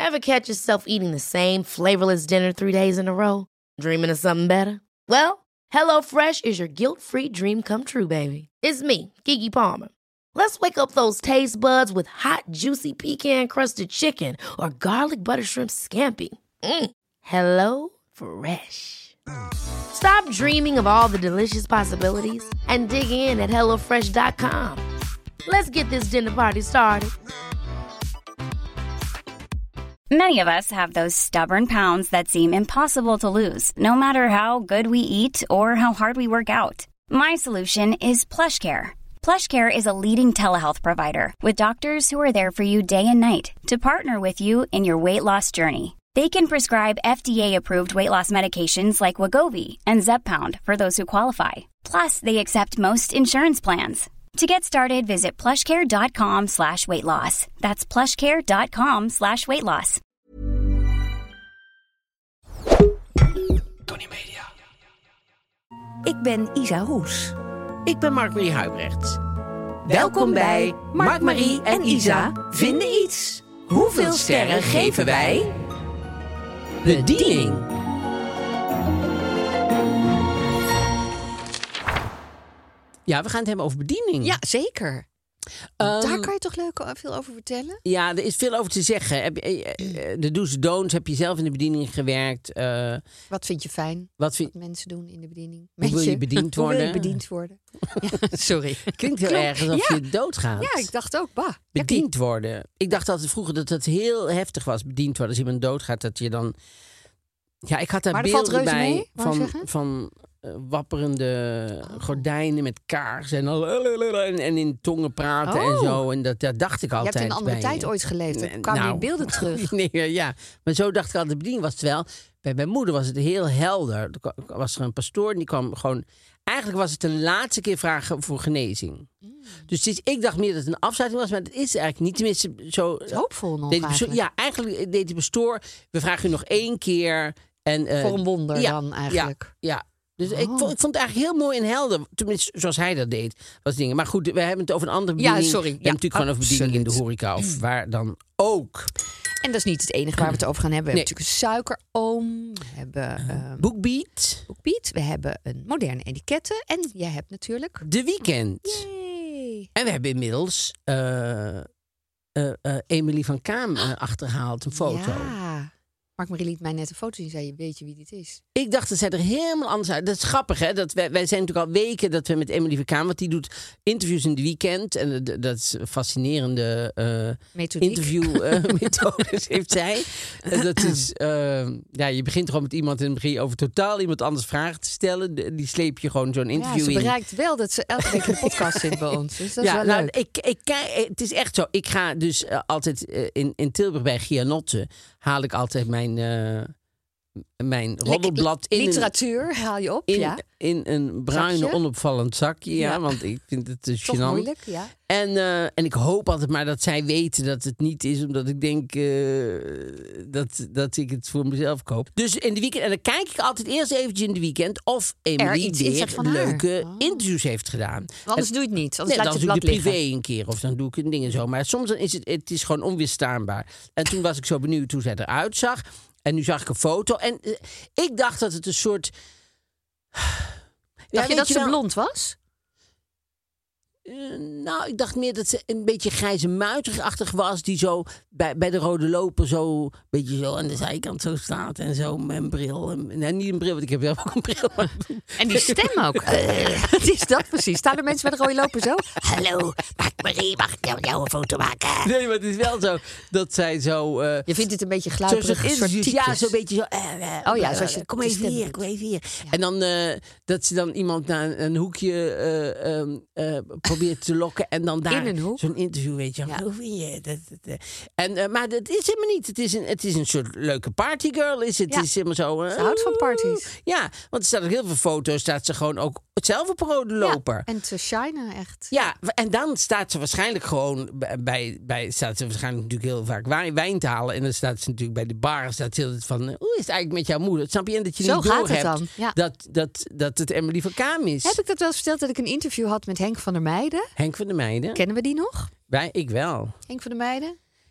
Ever catch yourself eating the same flavorless dinner 3 days in a row? Dreaming of something better? Well, HelloFresh is your guilt-free dream come true, baby. It's me, Keke Palmer. Let's wake up those taste buds with hot, juicy pecan-crusted chicken or garlic butter shrimp scampi. Hello Fresh. Stop dreaming of all the delicious possibilities and dig in at HelloFresh.com. Let's get this dinner party started. Many of us have those stubborn pounds that seem impossible to lose, no matter how good we eat or how hard we work out. My solution is PlushCare. PlushCare is a leading telehealth provider with doctors who are there for you day and night to partner with you in your weight loss journey. They can prescribe FDA-approved weight loss medications like Wegovy and Zepbound for those who qualify. Plus, they accept most insurance plans. To get started, visit plushcare.com/weightloss. That's plushcare.com/weightloss. Tony Media. Ik ben Isa Roes. Ik ben Mark-Marie Huibrecht. Welkom bij Mark-Marie en Isa vinden iets. Hoeveel sterren geven wij? Bediening. Ja, we gaan het hebben over bediening. Ja, zeker. Daar kan je toch veel over vertellen? Ja, er is veel over te zeggen. De do's en don'ts. Heb je zelf in de bediening gewerkt? Wat vind je fijn? Wat mensen doen in de bediening? Hoe wil je bediend worden? Hoe wil je bediend worden? Ja, sorry. Klinkt heel erg alsof je doodgaat. Ja, ik dacht ook, Bediend worden. Ik dacht altijd vroeger dat het heel heftig was, bediend worden. Als iemand doodgaat, dat je dan... Ja, ik had daar beelden bij van wapperende gordijnen met kaarsen en in tongen praten en zo. En dat dacht ik altijd. Je hebt in een andere tijd ooit geleefd. Dan kwamen die beelden terug. Ja, maar zo dacht ik altijd, de bediening was terwijl. Bij mijn moeder was het heel helder. Er was er een pastoor en die kwam gewoon... Eigenlijk was het de laatste keer vragen voor genezing. Dus ik dacht meer dat het een afsluiting was, maar dat is eigenlijk niet. Tenminste, zo... Het is hoopvol nog eigenlijk. Ja, eigenlijk deed die pastoor... We vragen u nog 1 keer... En, voor een wonder dan eigenlijk. Ja. Dus ik vond het eigenlijk heel mooi en helder. Tenminste, zoals hij dat deed. Was dingen. Maar goed, we hebben het over een andere bediening. Ja, sorry. We hebben natuurlijk gewoon over bediening in de horeca. Of waar dan ook. En dat is niet het enige waar we het over gaan hebben. We hebben natuurlijk een suikeroom. We hebben BookBeat. We hebben een moderne etiketten. En jij hebt natuurlijk... De Weekend. Yay. En we hebben inmiddels Emily van Kaam achtergehaald. Een foto. Ja. Mark-Marie liet mij net een foto zien. Zei, weet je wie dit is? Ik dacht dat zij er helemaal anders uit. Dat is grappig, hè? Dat wij zijn natuurlijk al weken dat we met Emily van Kaam... want die doet interviews in de Weekend. En dat is een fascinerende interviewmethodes heeft zij. Dat is... je begint gewoon met iemand en dan begin je over totaal iemand anders vragen te stellen. Die sleep je gewoon zo'n interview in. Ze bereikt wel dat ze elke week in de podcast zit bij ons. Dus dat is wel leuk. Het is echt zo. Ik ga dus altijd in Tilburg bij Gianotte... haal ik altijd mijn roddelblad in literatuur haal je op, in een bruine zakje? Onopvallend zakje, want ik vind het dus toch gênant. moeilijk, ja. En ik hoop altijd maar dat zij weten dat het niet is, omdat ik denk dat ik het voor mezelf koop. Dus in de Weekend, en dan kijk ik altijd eerst eventjes in de Weekend of Emily weer leuke interviews heeft gedaan. Anders doe je het niet. Anders laat je het dan blad doe ik de liggen. privé een keer of dan doe ik een ding en zo. Maar soms dan is het is gewoon onweerstaanbaar. En toen was ik zo benieuwd hoe zij eruit zag. En nu zag ik een foto. En ik dacht dat het een soort... Dacht je dat ze blond was? Ik dacht meer dat ze een beetje grijze muiterachtig was. Die zo bij de rode loper zo... beetje zo aan de zijkant zo staat. En zo met een bril. Nee, niet een bril, want ik heb zelf ook een bril. En die stem ook. Wat is dat precies? Staan er mensen bij de rode loper zo? Hallo, Mark-Marie, mag ik jou een foto maken? Nee, maar het is wel zo dat zij zo... Je vindt het een beetje gluiperig. Ja, zo'n beetje zo... zoals je kom even hier. Ja. En dan dat ze dan iemand naar een hoekje probeert te lokken. En dan daar zo'n interview, weet je. Hoe vind je dat? Maar dat is helemaal niet. Het is een soort leuke partygirl. Is het? Het is helemaal zo... Ze houdt van parties. Ja, want er staat ook heel veel foto's. Staat ze gewoon ook zelf op een rode loper. Ja, en te shinen echt. Ja, en dan staat ze waarschijnlijk gewoon staat ze waarschijnlijk natuurlijk heel vaak wijn te halen. En dan staat ze natuurlijk bij de bar. Staat ze van, hoe is het eigenlijk met jouw moeder? Snap je? En dat je zo niet doorhebt dat het Emily van Kaam is. Heb ik dat wel eens verteld dat ik een interview had met Henk van der Meijden? Henk van der Meijden? Kennen we die nog? Ik wel. Henk van der Meijden?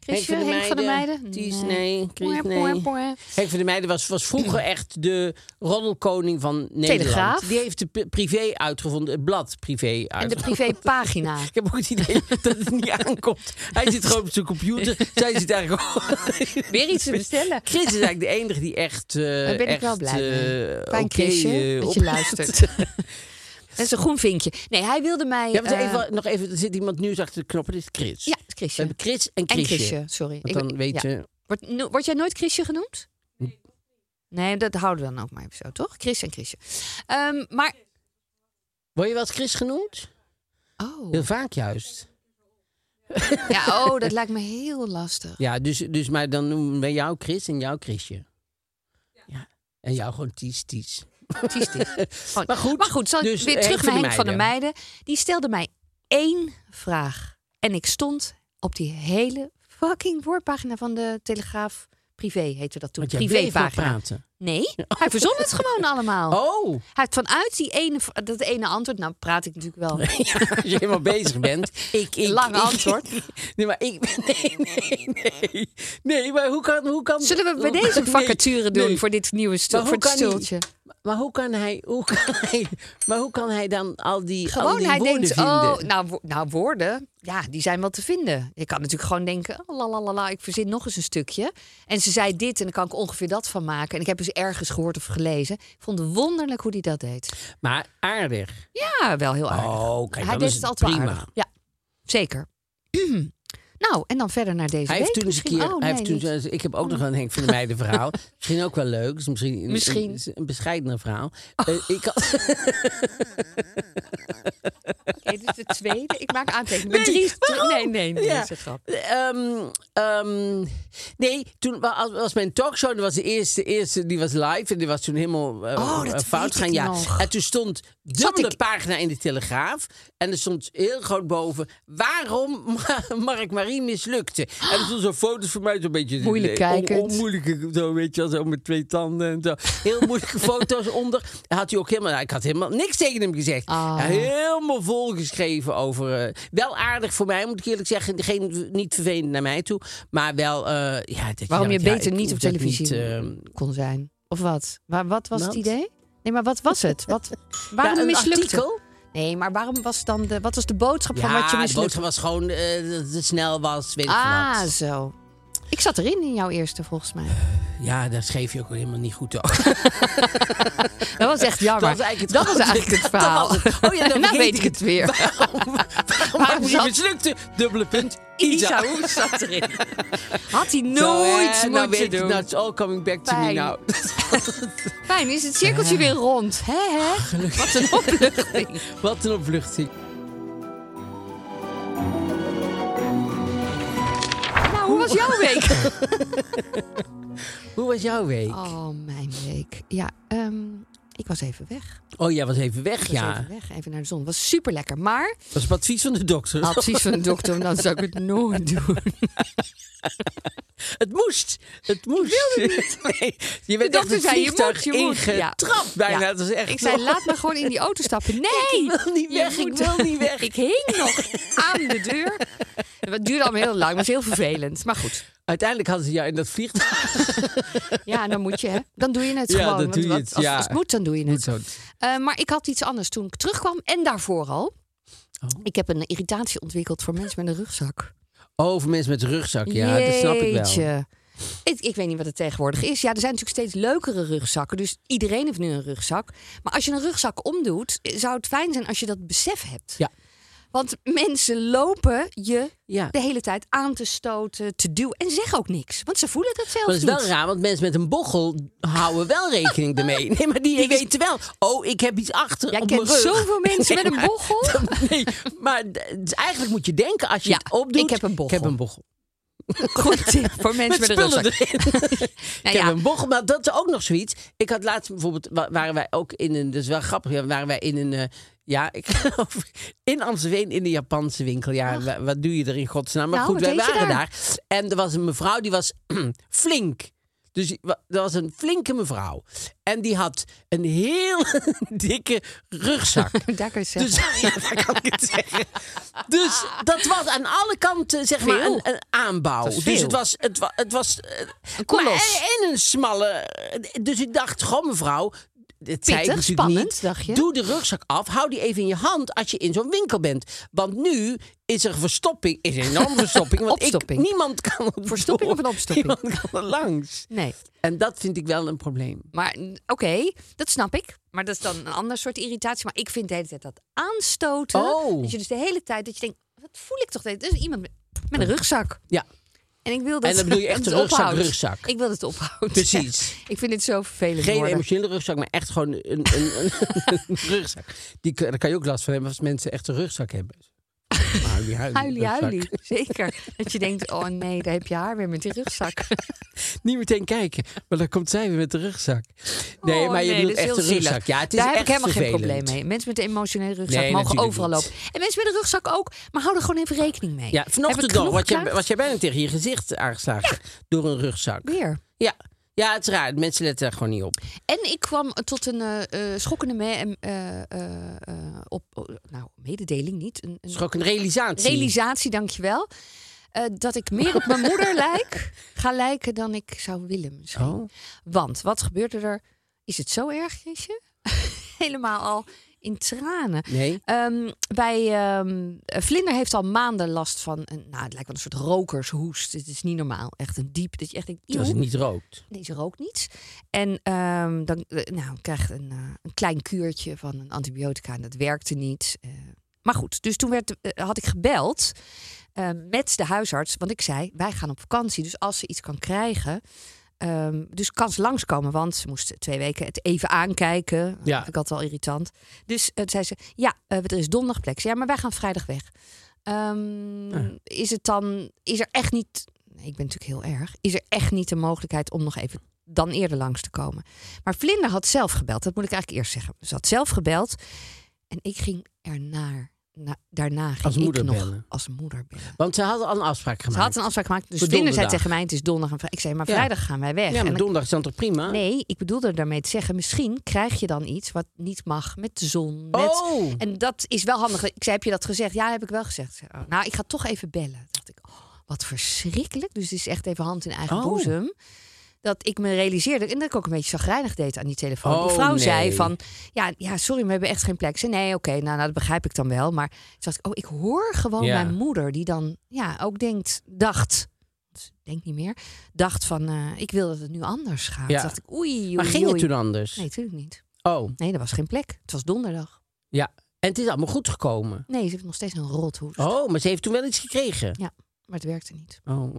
Chrisje, Henk van der Meijden? Ties, nee. Chris, nee. Henk van der Meijden was vroeger echt de roddelkoning van Nederland. Telegraaf. Die heeft de privé uitgevonden, het blad privé uitgevonden. En de privépagina. Ik heb ook het idee dat het niet aankomt. Hij zit gewoon op zijn computer. Zij zit eigenlijk Weer iets te bestellen. Chris is eigenlijk de enige die echt... Daar ben ik wel blij mee. Fijn Chrisje, dat je luistert. Dat is een groen vinkje. Nee, hij wilde mij... Ja, nog even, er zit iemand nieuws achter de knoppen. Dit is Chris. Ja, Chrisje. We hebben Chris en Chrisje. Sorry. Want dan weet je... Word jij nooit Chrisje genoemd? Nee, dat houden we dan ook maar even zo, toch? Chris en Chrisje. Maar... Word je wel eens Chris genoemd? Oh. Heel vaak juist. Ja, dat lijkt me heel lastig. Ja, dus maar dan noemen we jou Chris en jou Chrisje. Ja. En jou gewoon Ties. Ties. Maar goed, zal ik dus weer terug naar Henk van der Meijden. Die stelde mij 1 vraag. En ik stond op die hele fucking voorpagina van de Telegraaf. Privé heette dat toen. Privépagina. Praten. Nee, hij verzon het gewoon allemaal. Oh. Hij had vanuit dat ene antwoord... Nou, praat ik natuurlijk wel. Ja, als je helemaal bezig bent. Lange antwoord. Nee, maar Nee, maar hoe kan... Zullen we bij deze vacature doen voor dit nieuwe stultje? Maar hoe kan hij dan al die woorden hij vinden? Denkt, woorden, ja, die zijn wel te vinden. Je kan natuurlijk gewoon denken, ik verzin nog eens een stukje. En ze zei dit en dan kan ik ongeveer dat van maken. En ik heb dus ergens gehoord of gelezen. Ik vond het wonderlijk hoe hij dat deed. Maar aardig. Ja, wel heel aardig. Oh, kijk, hij deed het altijd prima. Aardig. Ja, zeker. Nou, en dan verder naar deze week. Ik heb ook nog een Henk van der Meijden verhaal. Misschien ook wel leuk. Dus misschien een bescheidener verhaal. Ik had... Dit is de tweede. Ik maak aantekeningen. Nee, dat is een grap. Toen was mijn talkshow. Dat was de eerste die was live. En die was toen helemaal fout gaan. Ja. En toen stond dubbele pagina in de Telegraaf. En er stond heel groot boven... Waarom Mark Marie mislukte. En er stonden zo foto's van mij. Zo'n beetje... Moeilijk kijkend. Onmoeilijke, zo weet je wel. Zo met 2 tanden en zo. Heel moeilijke foto's onder. Had hij ook helemaal... ik had helemaal niks tegen hem gezegd. Helemaal volgeschreven over... wel aardig voor mij, moet ik eerlijk zeggen. Niet vervelend naar mij toe. Maar wel... waarom je beter niet op televisie kon zijn? Of wat? Wat was het idee? Nee, maar wat was het? Waarom mislukte? Artikel? Nee, maar waarom was dan wat was de boodschap van wat je mislukte? De boodschap was gewoon dat het snel was, weet ik wat. Zo. Ik zat erin in jouw eerste, volgens mij. Ja, daar schreef je ook helemaal niet goed over. Dat was echt jammer. Dat was eigenlijk het verhaal. Dan weet ik het weer. Waarom je mislukte? Dubbele punt. Isa, hoe zat erin? Had hij nooit moeten doen. Nou, it's all coming back to me now. Fijn, is het cirkeltje weer rond. Hè? Wat een opluchting. Wat een opluchting. Hoe was jouw week? Hoe was jouw week? Oh, mijn week. Ja, ik was even weg. Oh, jij was even weg, Even naar de zon. Het was super lekker, maar... Dat was het advies van de dokter. Advies van de dokter, dan zou ik het nooit doen. Het moest. Ik wilde niet. Nee, je bent echt het vliegtuig ingetrapt bijna. Ja. Dat is echt ik zei, laat me gewoon in die auto stappen. Nee, ik wil niet weg. Ik hing nog aan de deur. Het duurde allemaal heel lang, maar het was heel vervelend. Maar goed. Uiteindelijk hadden ze jou in dat vliegtuig. Ja, dan moet je, hè. Dan doe je het gewoon. Dan doe je het. Als het moet, dan doe je het. Maar ik had iets anders toen ik terugkwam. En daarvoor al. Oh. Ik heb een irritatie ontwikkeld voor mensen met een rugzak. Oh, voor mensen met een rugzak. Ja, dat snap ik wel. Ik weet niet wat het tegenwoordig is. Ja, er zijn natuurlijk steeds leukere rugzakken. Dus iedereen heeft nu een rugzak. Maar als je een rugzak omdoet, zou het fijn zijn als je dat besef hebt. Ja. Want mensen lopen je de hele tijd aan te stoten, te duwen. En zeggen ook niks. Want ze voelen dat zelf niet. Dat is wel raar, want mensen met een bochel houden wel rekening ermee. Nee, maar die weten wel. Oh, ik heb iets achter op mijn rug. Jij kent zoveel mensen met een bochel. Maar eigenlijk moet je denken, als je het opdoet... Ik heb een bochel. Ik heb een bochel. Goed tip voor mensen met een rugzak. Ik heb een bochel, maar dat is ook nog zoiets. Ik had laatst bijvoorbeeld, waren wij ook in een... Dat is wel grappig, waren wij in een... ik geloof in Amstelveen in de Japanse winkel. Ja, wat doe je er in godsnaam? Maar goed, wij waren daar. En er was een mevrouw die was flink. Dus er was een flinke mevrouw. En die had een heel dikke rugzak. Daar kan je zeggen. Dus, ja, daar kan ik het zeggen. Dus dat was aan alle kanten zeg maar een aanbouw. Dus het was een kolos. En een smalle. Dus ik dacht, goh mevrouw. Het zei ik natuurlijk spannend, niet. dacht je? Doe de rugzak af. Hou die even in je hand als je in zo'n winkel bent. Want nu is er verstopping. Is een enorme verstopping. Want opstopping. Niemand kan er Verstopping of een opstopping? Niemand kan er langs. Nee. En dat vind ik wel een probleem. Maar oké, dat snap ik. Maar dat is dan een ander soort irritatie. Maar ik vind de hele tijd dat aanstoten. Dat je dus de hele tijd dat je denkt, wat voel ik toch? Dat is iemand met een rugzak. Ja. En ik wil dat. En dan bedoel je echt een rugzak. Ik wil dat het ophoudt. Precies. Ik vind het zo vervelend. Geen emotionele rugzak, maar echt gewoon een rugzak. Daar kan je ook last van hebben als mensen echt een rugzak hebben. Huilie. Zeker. Dat je denkt, oh nee, daar heb je haar weer met die rugzak. Niet meteen kijken, maar dan komt zij weer met de rugzak. Nee, maar je bedoelt echt een rugzak. Ja, het is daar echt heb ik helemaal vervelend. geen probleem mee. Mensen met een emotionele rugzak mogen overal lopen. En mensen met een rugzak ook, maar hou er gewoon even rekening mee. Ja, vanochtend nog was jij bijna tegen je gezicht aangeslagen door een rugzak. Weer? Ja, het is raar. Mensen letten daar gewoon niet op. En ik kwam tot een schokkende mededeling, niet? Schokkende realisatie. Realisatie, dankjewel. Dat ik meer op mijn moeder ga lijken dan ik zou willen misschien. Oh. Want, wat gebeurde er? Is het zo erg, Chrisje? Helemaal al in tranen. Nee. Vlinder heeft al maanden last van het lijkt wel een soort rokershoest. Het is niet normaal. Echt een diep. Dat je echt denkt, als het niet rookt. Nee, ze rookt niet. En dan krijgt een klein kuurtje van een antibiotica en dat werkte niet. Maar goed, dus toen had ik gebeld met de huisarts. Want ik zei, wij gaan op vakantie. Dus als ze iets kan krijgen... dus kan ze langskomen, want ze moest 2 weken het even aankijken. Ja. Dat vind ik altijd wel irritant. Dus zei ze, er is donderdag plek. Ja, maar wij gaan vrijdag weg. Is er echt niet... Nee, ik ben natuurlijk heel erg. Is er echt niet de mogelijkheid om nog even dan eerder langs te komen? Maar Vlinder had zelf gebeld. Dat moet ik eigenlijk eerst zeggen. Ze had zelf gebeld. En ik ging daarna ging als moeder ik nog bellen. Als moeder bellen. Want ze hadden al een afspraak gemaakt. Dus Vlinder zei tegen mij, het is donderdag en vrijdag. Ik zei, maar vrijdag gaan wij weg. Ja, maar donderdag is dan toch prima? Nee, ik bedoelde daarmee te zeggen, misschien krijg je dan iets wat niet mag met de zon. En dat is wel handig. Ik zei, heb je dat gezegd? Ja, heb ik wel gezegd. Nou, ik ga toch even bellen. Dacht ik, wat verschrikkelijk. Dus het is echt even hand in eigen boezem. Dat ik me realiseerde, en dat ik ook een beetje chagrijnig deed aan die telefoon. Die vrouw zei van, ja, sorry, we hebben echt geen plek. Ze zei, nee, oké, nou, dat begrijp ik dan wel. Maar toen dacht ik, ik hoor gewoon mijn moeder, die dan ook dacht van, ik wil dat het nu anders gaat. Ja. Dacht ik, oei. Maar ging het toen anders? Nee, natuurlijk niet. Oh. Nee, er was geen plek. Het was donderdag. Ja, en het is allemaal goed gekomen? Nee, ze heeft nog steeds een rothoest. Oh, maar ze heeft toen wel iets gekregen? Ja, maar het werkte niet. Oh,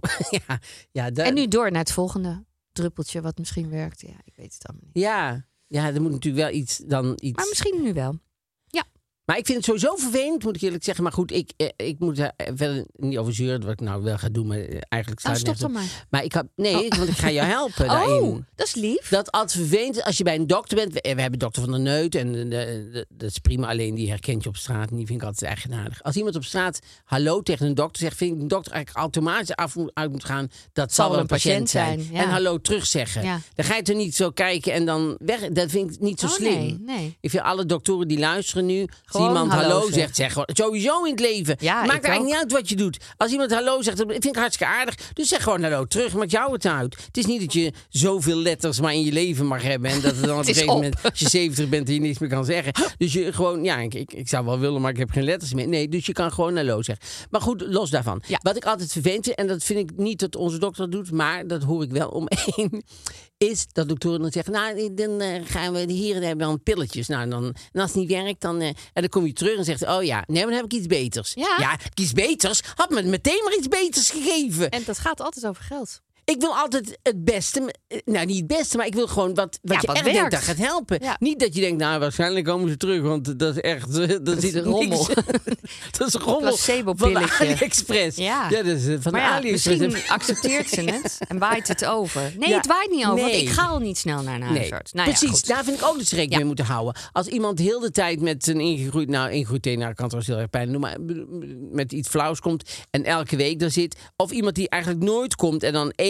En nu door naar het volgende druppeltje wat misschien werkt. Ja, ik weet het allemaal niet. Ja, er moet natuurlijk wel iets... Maar misschien nu wel. Ja. Maar ik vind het sowieso vervelend, moet ik eerlijk zeggen. Maar goed, ik moet er verder niet over zeuren wat ik nou wel ga doen. Maar eigenlijk staat stop dan maar. Maar want ik ga jou helpen daarin. Dat is lief. Dat altijd vervelend als je bij een dokter bent. We hebben dokter Van der Neut en dat is prima. Alleen die herkent je op straat en die vind ik altijd eigenaardig. Als iemand op straat hallo tegen een dokter zegt, vind ik een dokter eigenlijk automatisch uit moet gaan. Dat zal wel een patiënt zijn. Ja. En hallo terug zeggen. Ja. Dan ga je er niet zo kijken en dan weg. Dat vind ik niet zo slim. Nee. Ik vind alle doktoren die luisteren nu. Als iemand hallo zegt, zeg gewoon sowieso in het leven. Ja, maakt eigenlijk niet uit wat je doet. Als iemand hallo zegt, dat vind ik hartstikke aardig. Dus zeg gewoon hallo terug. Maakt jou het uit. Het is niet dat je zoveel letters maar in je leven mag hebben. En dat het dan op een gegeven moment, als je 70 bent, en je niks meer kan zeggen. Dus je gewoon, ik zou wel willen, maar ik heb geen letters meer. Nee, dus je kan gewoon hallo zeggen. Maar goed, los daarvan. Ja. Wat ik altijd vervelend vind, en dat vind ik niet dat onze dokter dat doet, maar dat hoor ik wel omheen, is dat doktoren dan zeggen, nou, dan gaan we hier hebben dan pilletjes. Nou, en als het niet werkt, dan kom je terug en zegt, oh ja, nee, maar dan heb ik iets beters. Ja, iets beters? Had me meteen maar iets beters gegeven. En dat gaat altijd over geld. Ik wil altijd het beste. Nou, niet het beste, maar ik wil gewoon wat je echt denkt dat gaat helpen. Ja. Niet dat je denkt, nou, waarschijnlijk komen ze terug, want dat is echt... Dat is rommel. Dat is een rommel placebo-pilletje. Van AliExpress. Ja, dat is van AliExpress. Misschien accepteert ze het en waait het over. Nee, het waait niet over, want ik ga al niet snel naar een huisarts. Nou, precies, daar vind ik ook dus rekening mee moeten houden. Als iemand heel de tijd met een ingegroeid teen, kan het wel heel erg pijn doen, maar met iets flauws komt en elke week er zit, of iemand die eigenlijk nooit komt en dan 1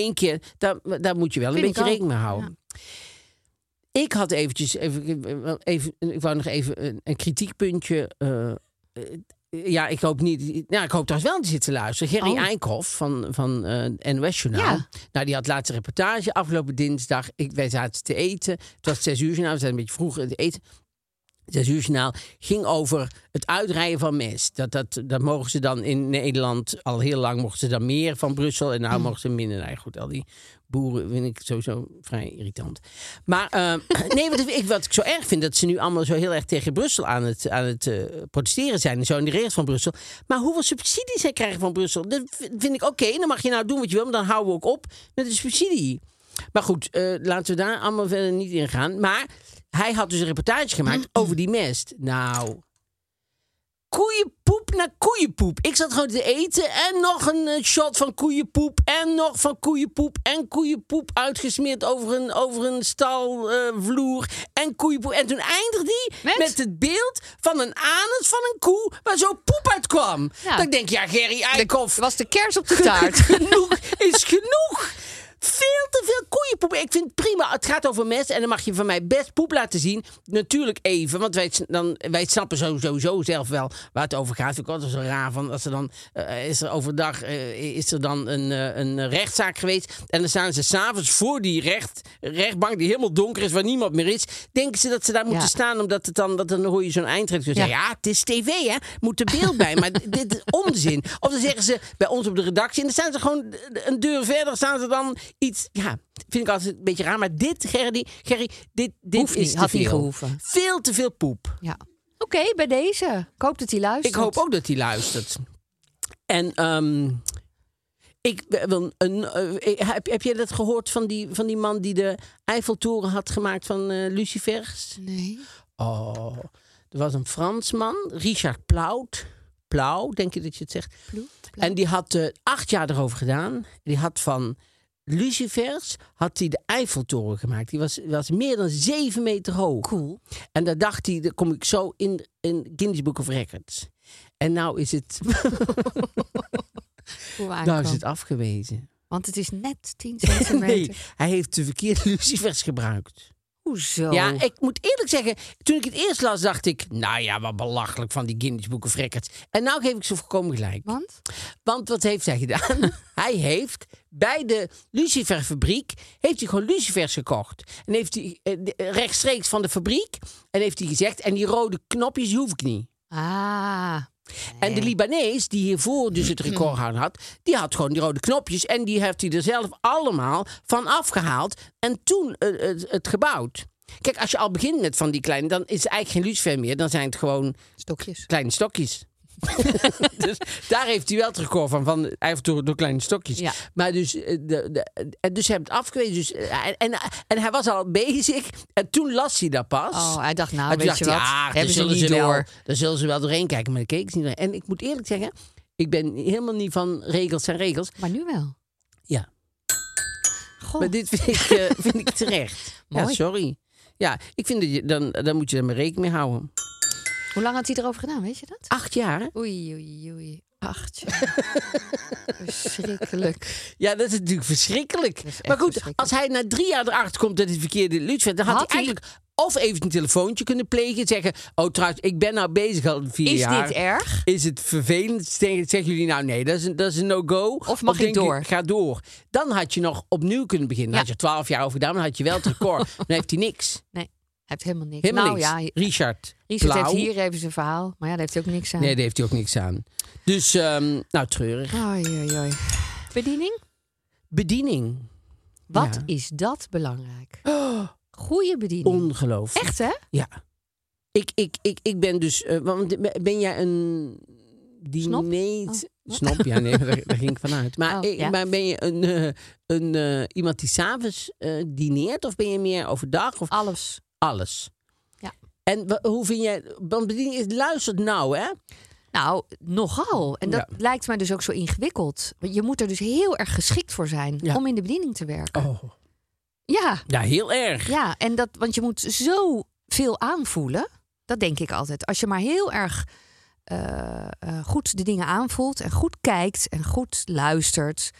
één keer, daar moet je wel een beetje rekening mee houden. Ja. Ik had eventjes, ik wou nog even een kritiekpuntje. Ik hoop niet. Ik hoop trouwens wel dat hij zit te luisteren. Gerry Eikhoff van NOS Journaal. Ja. Nou, die had laatst een reportage afgelopen dinsdag. Wij zaten te eten. Het was 6 uur. We zaten een beetje vroeger te eten. 6 uur journaal ging over het uitrijden van mest. Dat mogen ze dan in Nederland al heel lang mochten ze dan meer van Brussel en nou mogen ze minder. Nou goed, al die boeren vind ik sowieso vrij irritant. Maar wat ik zo erg vind dat ze nu allemaal zo heel erg tegen Brussel aan het protesteren zijn en zo in de regels van Brussel. Maar hoeveel subsidies zij krijgen van Brussel, dat vind ik oké. Dan mag je nou doen wat je wil, maar dan houden we ook op met de subsidie. Maar goed, laten we daar allemaal verder niet in gaan. Maar hij had dus een reportage gemaakt over die mest. Nou, koeienpoep naar koeienpoep. Ik zat gewoon te eten en nog een shot van koeienpoep en nog van koeienpoep en koeienpoep uitgesmeerd over een stalvloer en koeienpoep. En toen eindigde hij met het beeld van een anus van een koe waar zo poep uit kwam. Ja. Dan denk ik, Gerry Eikhoff. Was de kers op de taart. Genoeg is genoeg. Veel te veel koeienpoep. Ik vind het prima. Het gaat over mest. En dan mag je van mij best poep laten zien. Natuurlijk even. Want wij snappen sowieso zelf wel waar het over gaat. Vind ik altijd zo raar van. Als er dan is er overdag een rechtszaak geweest. En dan staan ze s'avonds voor die rechtbank die helemaal donker is. Waar niemand meer is. Denken ze dat ze daar moeten staan. Omdat dan hoor je zo'n eindrechter zeggen. Ja, het is tv hè. Moet er beeld bij. Maar dit is onzin. Of dan zeggen ze bij ons op de redactie. En dan staan ze gewoon een deur verder. Staan ze dan iets, vind ik altijd een beetje raar. Maar dit, Gerry, dit hoeft is had te niet veel. Gehoeven. Veel te veel poep. Ja. Oké, bij deze. Ik hoop dat hij luistert. Ik hoop ook dat hij luistert. En heb jij dat gehoord van die man die de Eiffeltoren had gemaakt van lucifers? Nee. Oh, er was een Fransman, Richard Plau, denk je dat je het zegt? Plau. En die had 8 jaar erover gedaan. Die had van lucifers de Eiffeltoren gemaakt. Die was meer dan 7 meter hoog. Cool. En daar dacht hij, dan kom ik zo in Guinness Book of Records. En nou is het is het afgewezen. Want het is net 10 centimeter. Nee, hij heeft de verkeerde lucifers gebruikt. Hoezo? Ja, ik moet eerlijk zeggen, toen ik het eerst las, dacht ik, nou ja, wat belachelijk van die Guinness Book of Records. En nou geef ik ze volkomen gelijk. Want wat heeft hij gedaan? Hij heeft bij de luciferfabriek gewoon lucifers gekocht. En heeft hij rechtstreeks van de fabriek en heeft hij gezegd, en die rode knopjes die hoef ik niet. En de Libanees, die hiervoor dus het recordhouden had, die had gewoon die rode knopjes. En die heeft hij er zelf allemaal van afgehaald. En toen het gebouwd. Kijk, als je al begint met van die kleine, dan is het eigenlijk geen lucifer meer. Dan zijn het gewoon stokjes. Kleine stokjes. Dus daar heeft hij wel het record van de Eiffeltoren door kleine stokjes. Ja. Maar dus ze hebben het afgewezen. Dus, en hij was al bezig. En toen las hij dat pas. Oh, hij dacht, weet je wat? Hebben ze niet door. Dan zullen ze wel doorheen kijken. Maar dan keek ze niet doorheen. En ik moet eerlijk zeggen, ik ben helemaal niet van regels en regels. Maar nu wel. Ja. Goh. Maar dit vind ik terecht. Mooi. Ja, sorry. Ja, ik vind dat dan moet je er maar rekening mee houden. Hoe lang had hij erover gedaan, weet je dat? 8 jaar. Oei. 8 jaar. Verschrikkelijk. Ja, dat is natuurlijk verschrikkelijk. Maar goed, als hij na 3 jaar erachter komt dat het verkeerde lucifer, dan had hij eigenlijk of even een telefoontje kunnen plegen. Zeggen, oh trouwens, ik ben nou bezig al 4 jaar. Is dit erg? Is het vervelend? Zeggen jullie nou nee, dat is een no-go? Of mag ik door? Ga door. Dan had je nog opnieuw kunnen beginnen. Dan had je 12 jaar over gedaan, dan had je wel het record. Dan heeft hij niks. Nee. Hij heeft helemaal niks. Helemaal niks. Ja, Richard heeft hier even zijn verhaal. Maar ja, daar heeft hij ook niks aan. Nee, daar heeft hij ook niks aan. Dus, nou, treurig. Oei. Bediening. Wat is dat belangrijk? Goeie bediening. Ongelooflijk. Echt, hè? Ja. Ik ben dus... ben jij een... Snop? Snop? Ja, nee, daar ging ik vanuit. Maar, maar ben je iemand die 's avonds dineert? Of ben je meer overdag? Of... Alles. Ja. En hoe vind jij... Want bediening luistert nou, hè? Nou, nogal. En dat lijkt mij dus ook zo ingewikkeld. Want je moet er dus heel erg geschikt voor zijn om in de bediening te werken. Oh. Ja. Ja, heel erg. Ja, en want je moet zo veel aanvoelen. Dat denk ik altijd. Als je maar heel erg goed de dingen aanvoelt en goed kijkt en goed luistert,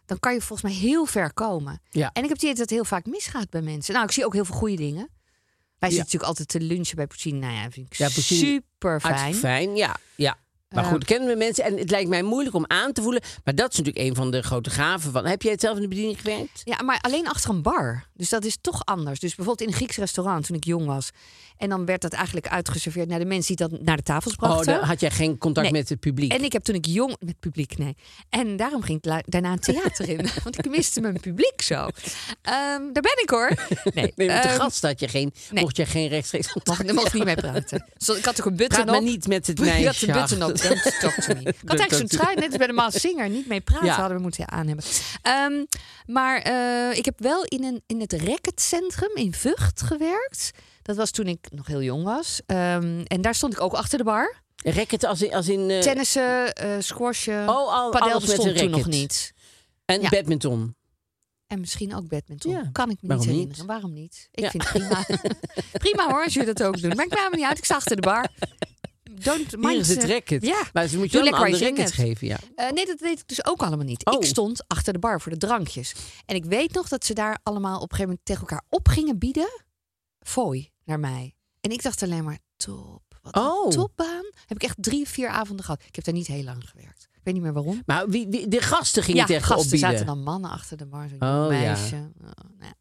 dan kan je volgens mij heel ver komen. Ja. En ik heb het idee dat het heel vaak misgaat bij mensen. Nou, ik zie ook heel veel goede dingen. Wij zitten natuurlijk altijd te lunchen bij Puccini. Nou ja, vind ik super fijn. Fijn, ja. Maar goed, kennen we mensen. En het lijkt mij moeilijk om aan te voelen. Maar dat is natuurlijk een van de grote gaven van... Heb jij het zelf in de bediening gewerkt? Ja, maar alleen achter een bar. Dus dat is toch anders. Dus bijvoorbeeld in een Grieks restaurant toen ik jong was. En dan werd dat eigenlijk uitgeserveerd naar de mensen die dat naar de tafels brachten. Dan had jij geen contact met het publiek? En ik heb toen ik jong... Met publiek, nee. En daarom ging ik daarna een theater in. Want ik miste mijn publiek zo. Daar ben ik hoor. Nee, met de gast had je geen... Mocht je geen rechtstreeks contact. Daar mocht ik niet mee praten. Dus ik had ook een button op. Praat maar niet met het meisje. Ik had een button op. Don't talk to me. Ik had eigenlijk zo'n trui, net als bij de Maas Singer, niet mee praten hadden we moeten aan hebben. Maar ik heb wel in het Racketcentrum in Vught gewerkt. Dat was toen ik nog heel jong was. En daar stond ik ook achter de bar. Racket als in... Tennissen, squashen, padel bestond toen nog niet. En badminton. En misschien ook badminton. Ja. Kan ik me niet herinneren. Waarom niet? Ik vind het prima. Prima hoor, als jullie dat ook doen. Maar ik maak me niet uit. Ik sta achter de bar. Hier is het racket. Ja. Maar ze moet je wel een andere racket geven. Ja. Nee, dat weet ik dus ook allemaal niet. Ik stond achter de bar voor de drankjes. En ik weet nog dat ze daar allemaal op een gegeven moment tegen elkaar op gingen bieden. Fooi naar mij. En ik dacht alleen maar, top. Wat een topbaan. Heb ik echt 3-4 avonden gehad. Ik heb daar niet heel lang gewerkt. Ik weet niet meer waarom. Maar de gasten gingen tegen opbieden? Ja, gasten zaten dan mannen achter de bar. Zo'n meisje. Ja.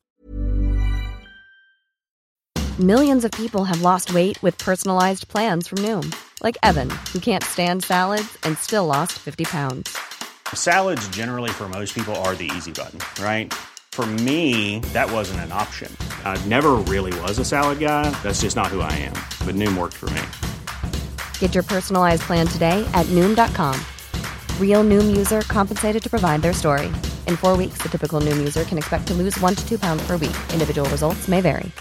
Millions of people have lost weight with personalized plans from Noom. Like Evan, who can't stand salads and still lost 50 pounds. Salads generally for most people are the easy button, right? For me, that wasn't an option. I never really was a salad guy. That's just not who I am. But Noom worked for me. Get your personalized plan today at Noom.com. Real Noom user compensated to provide their story. In 4 weeks, the typical Noom user can expect to lose 1 to 2 pounds per week. Individual results may vary.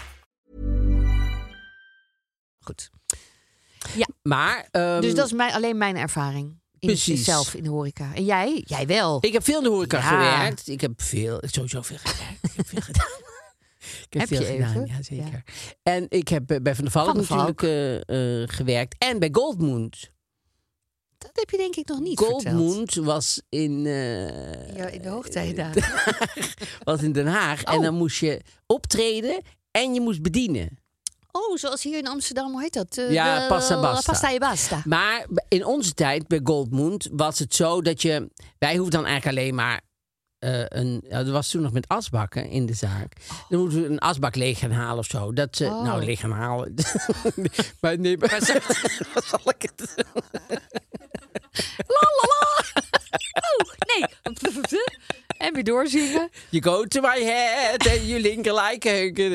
Goed. Ja, maar... dus dat is alleen mijn ervaring. Precies. Zelf in de horeca. En jij? Jij wel. Ik heb veel in de horeca gewerkt. Ik heb sowieso veel gewerkt. Ik heb veel gedaan. Ik heb veel gedaan, ja zeker. Ja. En ik heb bij Van der Valk natuurlijk gewerkt. En bij Goldmund. Dat heb je denk ik nog niet Goldmund was in... in de hoogtijden. Was in Den Haag. En dan moest je optreden en je moest bedienen. Oh, zoals hier in Amsterdam, hoe heet dat? Pasta e basta. Maar in onze tijd bij Goldmund was het zo dat wij hoefden dan eigenlijk alleen maar dat was toen nog met asbakken in de zaak. Dan moeten we een asbak leeg gaan halen of zo. Dat ze nou leeg gaan halen. Maar nee, wat zal ik het? La la la. Oh, nee. En weer doorzingen. You go to my head and you link like.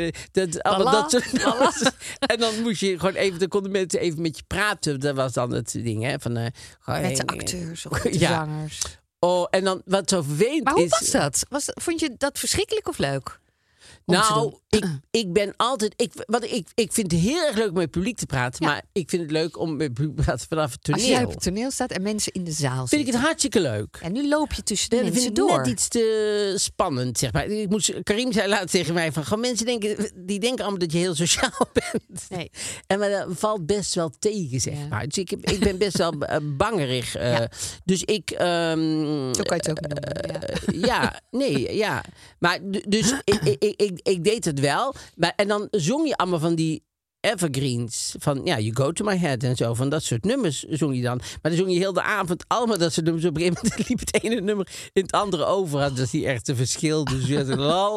En dan moest je gewoon even, dan konden mensen even met je praten. Dat was dan het ding, hè? Van, met de acteurs of de zangers. Oh, en dan wat zo vervelend is... Maar hoe was dat? Vond je dat verschrikkelijk of leuk? Nou, ik ben altijd... Ik vind het heel erg leuk om met het publiek te praten. Ja. Maar ik vind het leuk om met het publiek te praten vanaf het toneel. Als jij op het toneel staat en mensen in de zaal zitten. Vind ik het hartstikke leuk. En nu loop je tussen de mensen door. Net iets te spannend, zeg maar. Karim zei laatst tegen mij van... mensen denken allemaal dat je heel sociaal bent. Nee. Maar dat valt best wel tegen, zeg maar. Dus ik ben best wel bangerig. Dus ik... Zo kan je het ook noemen. Maar dus ik deed het wel. En dan zong je allemaal van die evergreens. Van you go to my head en zo. Van dat soort nummers zong je dan. Maar dan zong je heel de avond allemaal dat soort nummers. Op een gegeven moment liep het ene nummer in het andere over. Dat is die echt een verschil. Dus je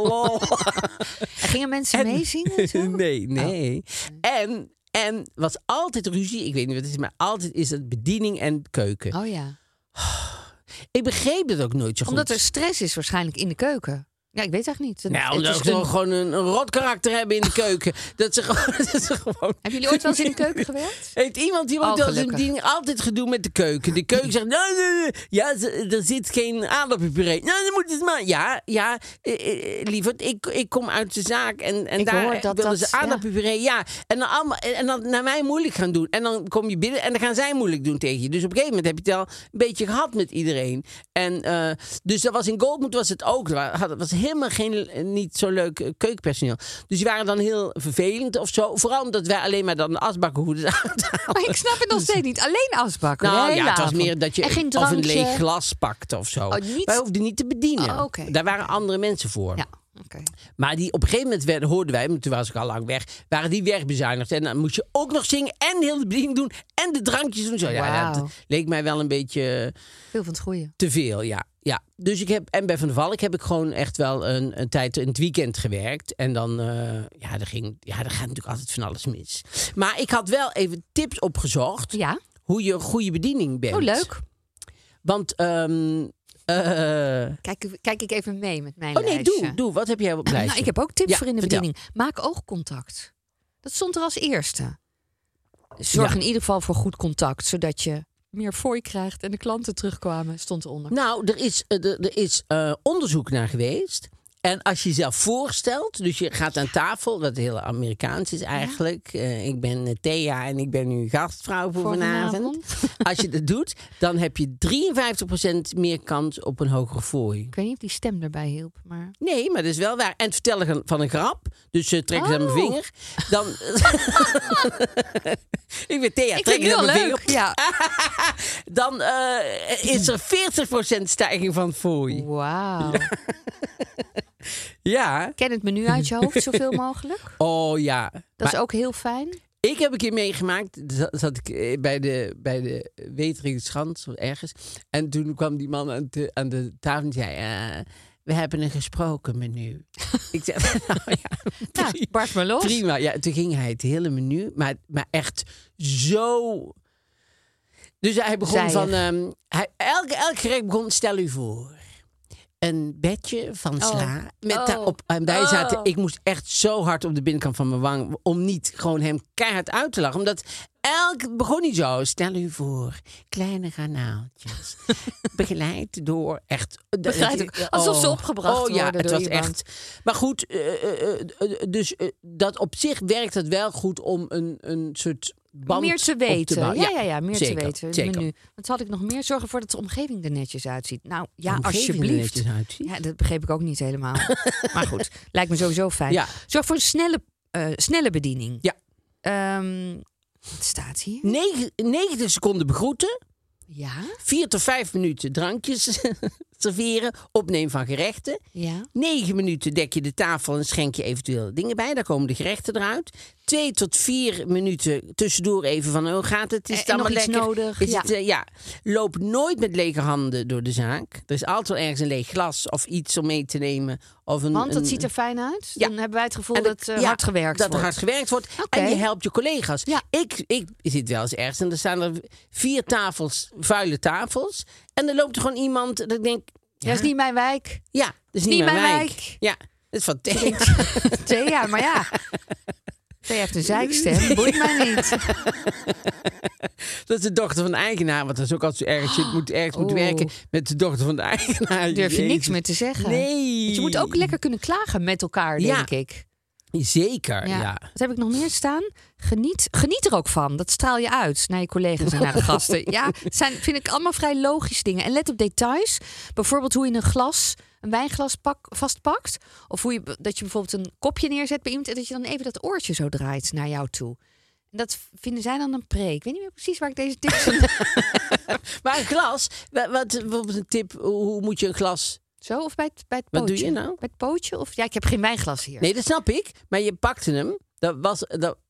en gingen mensen meezingen? Nee. En was altijd ruzie. Ik weet niet wat het is, maar altijd is het bediening en keuken. Oh ja. Ik begreep het ook nooit zo goed. Omdat er stress is waarschijnlijk in de keuken. Ja, ik weet echt niet. Omdat ze gewoon een rot karakter hebben in de keuken. dat ze gewoon... Hebben jullie ooit wel eens in de keuken gewerkt? Heeft iemand die altijd gedoe met de keuken? De keuken zegt, er zit geen aardappelpuree. Nou, dan moet het maar. Ja, lieverd, ik kom uit de zaak en daar willen ze aardappelpuree. Ja, en dan naar mij moeilijk gaan doen. En dan kom je binnen en dan gaan zij moeilijk doen tegen je. Dus op een gegeven moment heb je het al een beetje gehad met iedereen. En dus dat was in Goldmund was het ook. Het was heel helemaal niet zo leuk keukenpersoneel. Dus die waren dan heel vervelend of zo. Vooral omdat wij alleen maar dan de asbakken hoefden uit te halen. Maar ik snap het nog steeds niet. Alleen asbakken. Nou ja, het was meer dat je of een leeg glas pakte of zo. Niet... Wij hoefden niet te bedienen. Oh, okay. Daar waren andere mensen voor. Ja. Okay. Maar die op een gegeven moment hoorden wij, maar toen was ik al lang weg, waren die wegbezuinigd. En dan moest je ook nog zingen en heel de bediening doen en de drankjes doen. Zo. Ja, dat leek mij wel een beetje veel van het goede. Te veel, ja. Dus ik heb, en bij Van der Valk heb ik gewoon echt wel een tijd in het weekend gewerkt. En dan, er gaat natuurlijk altijd van alles mis. Maar ik had wel even tips opgezocht. Ja. Hoe je een goede bediening bent. Oh, leuk. Want... Kijk ik even mee met mijn lijstje. Nee, doe. Wat heb jij op lijstje? Ik heb ook tips voor in de bediening. Maak oogcontact. Dat stond er als eerste. Zorg in ieder geval voor goed contact, zodat je meer fooi krijgt en de klanten terugkwamen, stond eronder. Nou, er is onderzoek naar geweest. En als je jezelf voorstelt, dus je gaat aan tafel, wat heel Amerikaans is eigenlijk. Ik ben Thea en ik ben nu gastvrouw voor vanavond. Als je dat doet, dan heb je 53% meer kans op een hogere fooi. Ik weet niet of die stem erbij hielp, maar... Nee, maar dat is wel waar. En het vertellen van een grap, dus trek eens aan mijn vinger. Dan... ik ben Thea, trek eens aan mijn vinger. Ja. Dan is er 40% stijging van het fooi. Wauw. Ja. Ken het menu uit je hoofd zoveel mogelijk. Oh ja. Dat is ook heel fijn. Ik heb een keer meegemaakt, zat ik bij de Weteringschans of ergens. En toen kwam die man aan de tafel en zei... we hebben een gesproken menu. Ik zei, barst maar los. Prima. Ja, toen ging hij het hele menu, maar echt zo... Dus hij begon van... elk gerecht begon, stel u voor... een bedje van sla. En wij zaten... Ik moest echt zo hard op de binnenkant van mijn wang... om niet gewoon hem keihard uit te lachen. Omdat begon niet zo. Stel u voor, kleine garnaaltjes. Begeleid door echt... Alsof ze opgebracht worden. Ja, het was iemand. echt... Maar goed, dus dat op zich werkt het wel goed om een soort... meer te weten. Ja, meer zeker, te weten. Zeker. Menu. Wat had ik nog meer? Zorg ervoor dat de omgeving er netjes uitziet. Nou ja, alsjeblieft. Er netjes uitziet? Ja, dat begreep ik ook niet helemaal. Maar goed, lijkt me sowieso fijn. Ja. Zorg voor een snelle bediening. Ja. Wat staat hier? 90 seconden begroeten. Ja. 4 tot 5 minuten drankjes serveren. Opnemen van gerechten. Ja. 9 minuten dek je de tafel en schenk je eventueel dingen bij. Daar komen de gerechten eruit. 2 tot 4 minuten tussendoor even van... hoe gaat het? Is het allemaal nog iets lekker? Nodig? Is het, Loop nooit met lege handen door de zaak. Er is altijd wel ergens een leeg glas of iets om mee te nemen. Want dat ziet er fijn uit. Ja. Dan hebben wij het gevoel dat hard gewerkt wordt. Dat er hard gewerkt wordt. Okay. En je helpt je collega's. Ja. Ik zit wel eens ergens en er staan er 4 tafels, vuile tafels. En dan loopt er gewoon iemand dat ik denk... Ja, dat is niet mijn wijk. Ja, dat is niet mijn wijk. Ja, dat is van Thea. Thea, maar ja. Thea heeft een zeikstem, boeit mij niet. Dat is de dochter van de eigenaar. Want dat is ook altijd zo erg. Je moet ergens moeten werken met de dochter van de eigenaar. Durf je niks meer te zeggen. Nee. Want je moet ook lekker kunnen klagen met elkaar, denk ik. Zeker, ja. Wat heb ik nog meer staan? Geniet er ook van. Dat straal je uit naar je collega's en naar de gasten. Ja, vind ik allemaal vrij logische dingen. En let op details. Bijvoorbeeld hoe je een wijnglas vastpakt. Of dat je bijvoorbeeld een kopje neerzet bij iemand... en dat je dan even dat oortje zo draait naar jou toe. En dat vinden zij dan een preek. Ik weet niet meer precies waar ik deze tips... Maar een glas, bijvoorbeeld een tip... hoe moet je een glas... Zo of bij het pootje? Wat doe je nou? Bij het pootje? Of ik heb geen wijnglas hier. Nee, dat snap ik. Maar je pakte hem. Dat was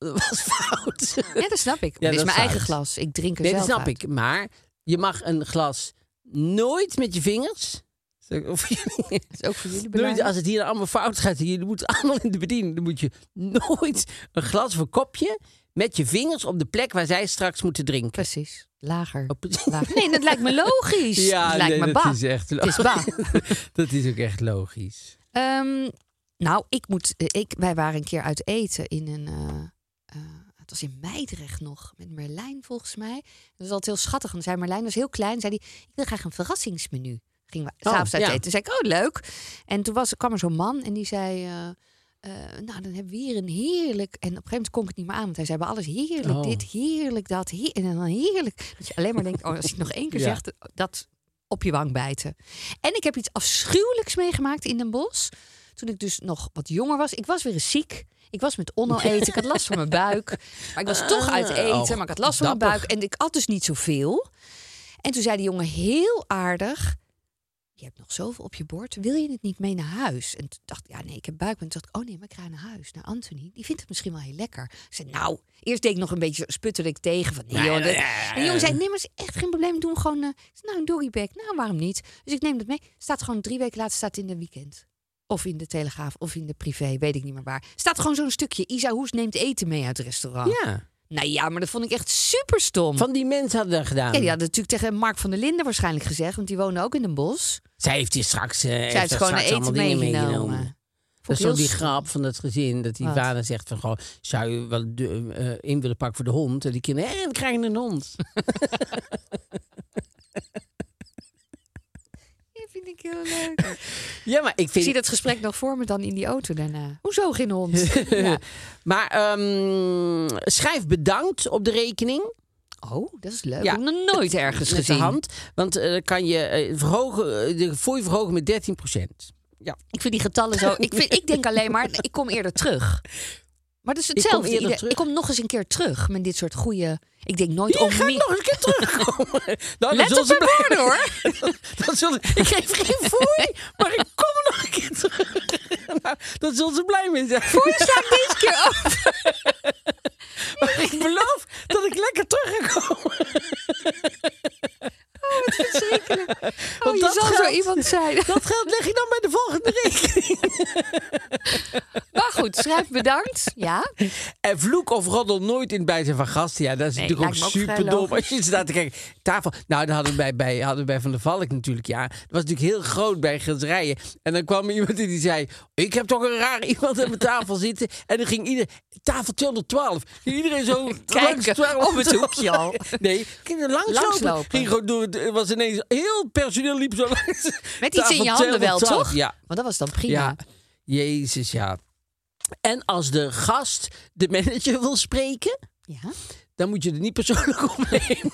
fout. Ja, dat snap ik. Ja, dit is mijn eigen glas. Ik drink er zelf uit. Nee, dat snap ik. Maar je mag een glas nooit met je vingers... Dat is ook voor jullie belangrijk. Als het hier allemaal fout gaat... jullie moeten allemaal in de bediening... dan moet je nooit een glas of een kopje... met je vingers op de plek waar zij straks moeten drinken. Precies. Lager. Nee, dat lijkt me logisch. Ja, dat lijkt me dat is echt logisch. Dat is ook echt logisch. Nou, wij waren een keer uit eten in een... het was in Meidrecht nog, met Merlijn volgens mij. Dat was altijd heel schattig. En zei Merlijn, dat is heel klein. Zei die, ik wil graag een verrassingsmenu. Gingen we s'avonds uit eten. Toen zei ik, leuk. En toen kwam er zo'n man en die zei... nou, dan hebben we hier een heerlijk... En op een gegeven moment kon ik het niet meer aan. Want hij zei, we hebben alles heerlijk. Dit, heerlijk, dat. En dan heerlijk. Dat je alleen maar denkt, als je het nog 1 keer zegt... Dat op je wang bijten. En ik heb iets afschuwelijks meegemaakt in Den Bosch. Toen ik dus nog wat jonger was. Ik was weer eens ziek. Ik was met Onno eten. Ik had last van mijn buik. Maar ik was toch uit eten. Maar ik had last van mijn buik. En ik at dus niet zoveel. En toen zei die jongen heel aardig... Je hebt nog zoveel op je bord. Wil je het niet mee naar huis? En toen dacht ik, ja nee, ik heb buikpijn. Toen dacht ik, oh nee, maar ik ga naar huis. Naar Anthony. Die vindt het misschien wel heel lekker. Ik zei, nou, eerst deed ik nog een beetje sputterde ik tegen. Van, nee, joh, en de jongen zei, nee, maar is echt geen probleem. Doe hem gewoon, een doggybag. Nou, waarom niet? Dus ik neem dat mee. Staat gewoon 3 weken later, staat in de Weekend. Of in de Telegraaf, of in de Privé, weet ik niet meer waar. Staat gewoon zo'n stukje. Isa Hoes neemt eten mee uit het restaurant. Ja. Nou ja, maar dat vond ik echt super stom. Van die mensen hadden dat gedaan. Ja, die hadden natuurlijk tegen Mark van der Linden waarschijnlijk gezegd. Want die woonde ook in Den Bosch. Zij heeft hier straks, Zij heeft gewoon een eten meegenomen. Dat is zo die grap van het gezin. Dat die vader zegt van, goh, zou je wel in willen pakken voor de hond? En die kinderen, we krijgen een hond. Vind ik heel leuk. Ja, maar ik zie dat gesprek nog voor me dan in die auto daarna. Hoezo geen hond? Ja. Maar schrijf bedankt op de rekening. Oh, dat is leuk. Ja. Ik heb nog nooit ergens gezien. De hand, want kan je de fooi verhogen met 13%. Ja. Ik vind die getallen zo... Ik denk alleen maar, ik kom eerder terug. Maar dat is hetzelfde. Ik kom nog eens een keer terug met dit soort goede... Ik denk nooit om meer... nog eens een keer terugkomen. Nou, let op mijn woorden, hoor. Ik geef geen fooi, maar ik kom er nog een keer terug. Nou, dat zullen ze blij mee zijn. Fooi sla ik deze keer over. Maar ik beloof dat ik lekker terug ga komen. Oh, wat verschrikkelijk. Oh, je zal zo iemand zijn. Dat geld leg je dan bij de volgende rekening. Maar goed, schrijf bedankt. Ja. En vloek of roddel nooit in het bijzijn van gasten. Ja, dat is natuurlijk ook super dom. Als je staat te kijken. Tafel. Nou, dat hadden we bij Van der Valk natuurlijk. Ja, dat was natuurlijk heel groot bij Gilserijen. En dan kwam iemand die zei... Ik heb toch een raar iemand aan mijn tafel zitten. En dan ging iedereen... Tafel 212. Iedereen zo... Kijken op het hoekje al. Nee, langslopen. Ging gewoon door het was ineens heel personeel liep zo langs. Met iets in je handen wel, toch? Ja. Maar dat was dan prima. Ja. Jezus, ja. En als de gast de manager wil spreken... Ja. Dan moet je er niet persoonlijk opnemen.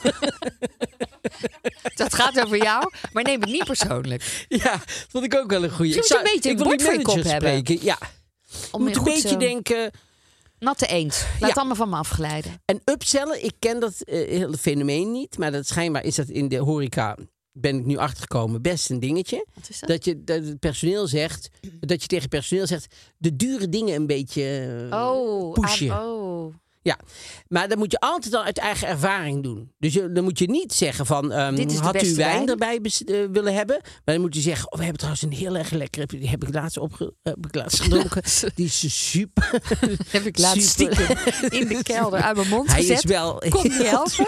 Dat gaat over jou, maar neem het niet persoonlijk. Ja, dat vond ik ook wel een goeie. Je moet een beetje een bord voor je kop hebben. Ja. Je moet een beetje denken... Natte eend. Laat allemaal van me afglijden. En upsellen, ik ken dat hele fenomeen niet. Maar dat schijnbaar is dat in de horeca, ben ik nu achtergekomen, best een dingetje. Wat is dat? Dat het personeel zegt, dat je tegen personeel zegt, de dure dingen een beetje pushen. Ja, maar dat moet je altijd dan uit eigen ervaring doen. Dus dan moet je niet zeggen van... had u wijn erbij willen hebben? Maar dan moet je zeggen... we hebben trouwens een heel erg lekker... Die heb ik laatst gedronken. Die is super... heb ik laatst stiekem in de kelder uit mijn mond gezet. Hij is wel... Kom je helpen?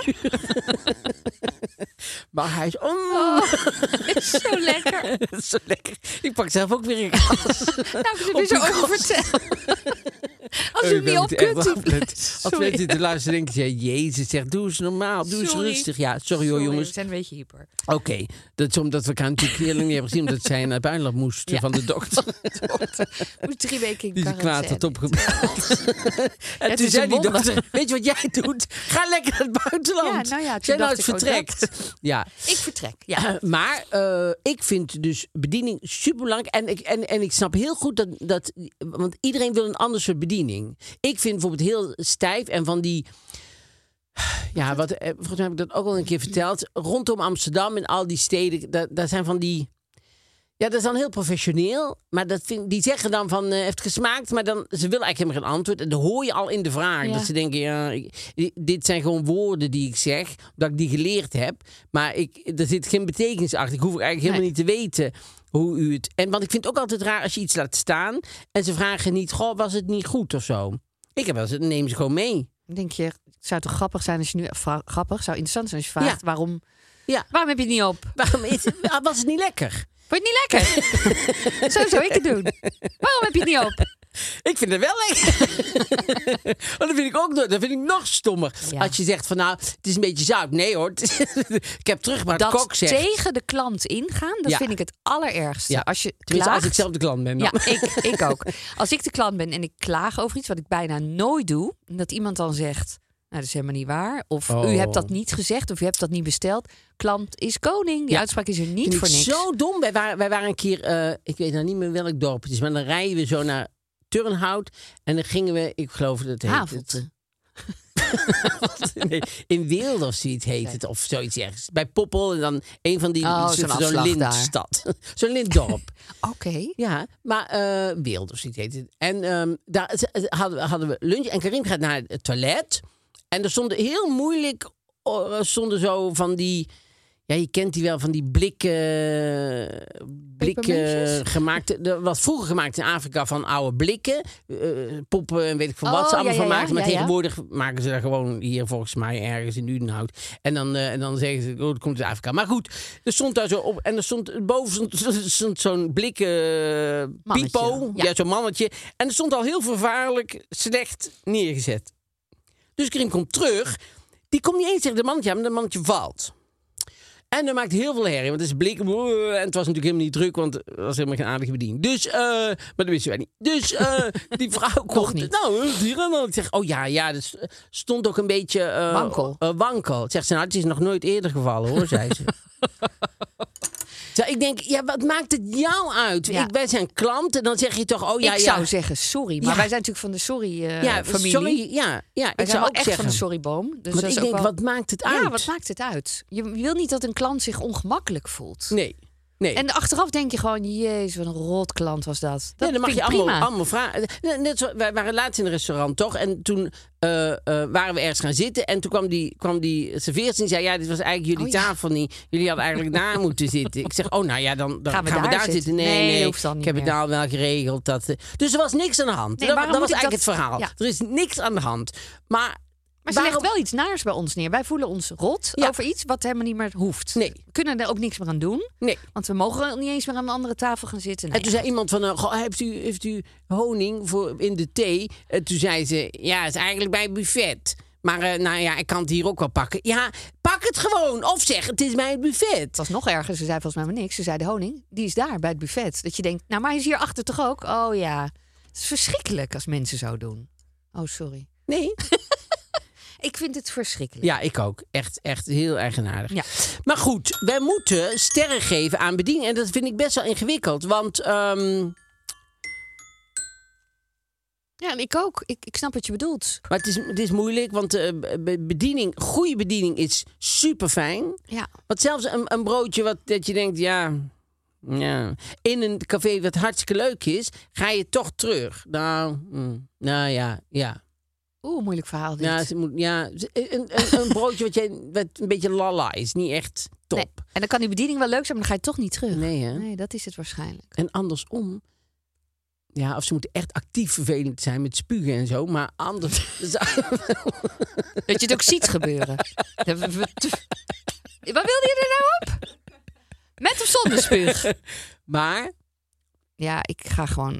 Maar hij is... is zo lekker. Zo lekker. Ik pak zelf ook weer een glas. Nou, ik er zo over vertellen. Als u het niet op kunt... Als mensen te luisteren denken ze... Jezus, zeg, doe eens normaal, doe eens rustig. Ja, sorry hoor, jongens. We zijn een beetje hyper. Oké, dat is omdat we elkaar natuurlijk heel lang niet hebben gezien... omdat zij naar het buitenland moesten van de dokter. Moest 3 weken in die kwaad had opgebeld. En toen zei die dokter... Weet je wat jij doet? Ga lekker naar het buitenland. Jij nou het vertrekt. Ja. Ik vertrek, ja. Maar ik vind dus bediening superbelangrijk. En ik snap heel goed dat... Want iedereen wil een ander soort bediening. Ik vind bijvoorbeeld heel stijf en van die... Ja, volgens mij heb ik dat ook al een keer verteld. Rondom Amsterdam en al die steden, daar zijn van die... Ja, dat is dan heel professioneel. Maar die zeggen dan van, heeft gesmaakt. Maar dan, ze willen eigenlijk helemaal geen antwoord. En dan hoor je al in de vraag. Ja. Dat ze denken, dit zijn gewoon woorden die ik zeg. Omdat ik die geleerd heb. Maar er zit geen betekenis achter. Ik hoef eigenlijk helemaal niet te weten hoe u het... Want ik vind het ook altijd raar als je iets laat staan. En ze vragen niet, goh, was het niet goed of zo? Ik heb wel eens, neem ze gewoon mee. Denk je, het zou toch grappig zijn als je nu... Grappig, zou interessant zijn als je vraagt, waarom heb je het niet op? Was het niet lekker? Vond je het niet lekker? Zo zou ik het doen. Waarom heb je het niet op? Ik vind het wel lekker. Maar dat vind ik nog stommer. Ja. Als je zegt van het is een beetje zout. Nee hoor, ik heb terug maar kok zegt. Tegen de klant ingaan, dat vind ik het allerergste. Ja. Als je klaagt, als ik zelf de klant ben. Dan. Ja, ik ook. Als ik de klant ben en ik klaag over iets wat ik bijna nooit doe. En dat iemand dan zegt, dat is helemaal niet waar. Of u hebt dat niet gezegd, of u hebt dat niet besteld. Klant is koning. Die uitspraak is er niet voor niks. Zo dom. Wij waren een keer, ik weet nou niet meer welk dorp het is, maar dan rijden we zo naar Turnhout en dan gingen we, ik geloof dat het heet Havelte. Nee, in Weelde of zoiets heet het, of zoiets ergens. Bij Poppel en dan een van die zo'n lintstad. Zo'n lintdorp. Oké. Ja, maar Weelde of zoiets heet het. En daar hadden we lunch en Karim gaat naar het toilet. En er stonden heel moeilijk, zo van die... Ja, je kent die wel, van die blikken gemaakt. Er was vroeger gemaakt in Afrika van oude blikken. Poppen en weet ik van wat ze allemaal van maken. Maar tegenwoordig maken ze daar gewoon hier volgens mij ergens in Udenhout. En dan zeggen ze, dat komt uit Afrika. Maar goed, er stond daar zo op. En er stond boven zo'n blikken pipo. Ja, zo'n mannetje. En er stond al heel vervaarlijk slecht neergezet. Dus Karim komt terug. Die komt niet eens tegen de mannetje aan, maar de mannetje valt. En dat maakt heel veel herrie, want het is blik. En het was natuurlijk helemaal niet druk, want het was helemaal geen aardige bediening. Dus, maar dat wisten wij niet. Dus die vrouw komt niet. Nou, ik zeg, dat stond ook een beetje wankel. Zegt ze, nou, het is nog nooit eerder gevallen, hoor, zei ze. Ik denk, wat maakt het jou uit? Ja. Wij zijn klanten, dan zeg je toch, ik zou zeggen sorry, maar wij zijn natuurlijk van de sorry-familie. Sorry, ik zou ook echt van de sorryboom. Dus maar ik denk, wat maakt het uit? Ja, wat maakt het uit? Je wil niet dat een klant zich ongemakkelijk voelt. Nee. En achteraf denk je gewoon, jezus, wat een rot klant was dat. Dat dan mag je allemaal vragen. Net zo, wij waren laatst in een restaurant, toch? En toen waren we ergens gaan zitten. En toen kwam die serveerster en zei, dit was eigenlijk jullie tafel niet. Jullie hadden eigenlijk daar moeten zitten. Ik zeg, dan gaan we daar zitten. Nee, hoeft dan niet ik heb het al wel geregeld. Dus er was niks aan de hand. Nee, dat was eigenlijk het verhaal. Ja. Er is niks aan de hand. Maar ze legt wel iets naars bij ons neer. Wij voelen ons rot over iets wat helemaal niet meer hoeft. Nee. We kunnen er ook niks meer aan doen. Nee. Want we mogen niet eens meer aan een andere tafel gaan zitten. Nee. En toen zei iemand van, heeft u honing in de thee? En toen zei ze, het is eigenlijk bij het buffet. Maar ik kan het hier ook wel pakken. Ja, pak het gewoon. Of zeg, het is bij het buffet. Het was nog erger. Ze zei volgens mij maar niks. Ze zei, de honing, die is daar bij het buffet. Dat je denkt, maar hij is hier achter toch ook? Oh ja. Het is verschrikkelijk als mensen zo doen. Oh, sorry. Nee. Ik vind het verschrikkelijk. Ja, ik ook. Echt heel eigenaardig. Ja. Maar goed, wij moeten sterren geven aan bediening. En dat vind ik best wel ingewikkeld. Want... Ja, en ik ook. Ik snap wat je bedoelt. Maar het is moeilijk, want goede bediening is super fijn. Ja. Want zelfs een broodje dat je denkt, in een café wat hartstikke leuk is, ga je toch terug. Ja. Moeilijk verhaal dit. Een broodje wat een beetje lala is, niet echt top. Nee. En dan kan die bediening wel leuk zijn, maar dan ga je toch niet terug. Nee, hè? Nee, dat is het waarschijnlijk. En andersom, of ze moeten echt actief vervelend zijn met spugen en zo, maar anders... Dat je het ook ziet gebeuren. Wat wilde je er nou op? Met of zonder spuug? Maar? Ja, ik ga gewoon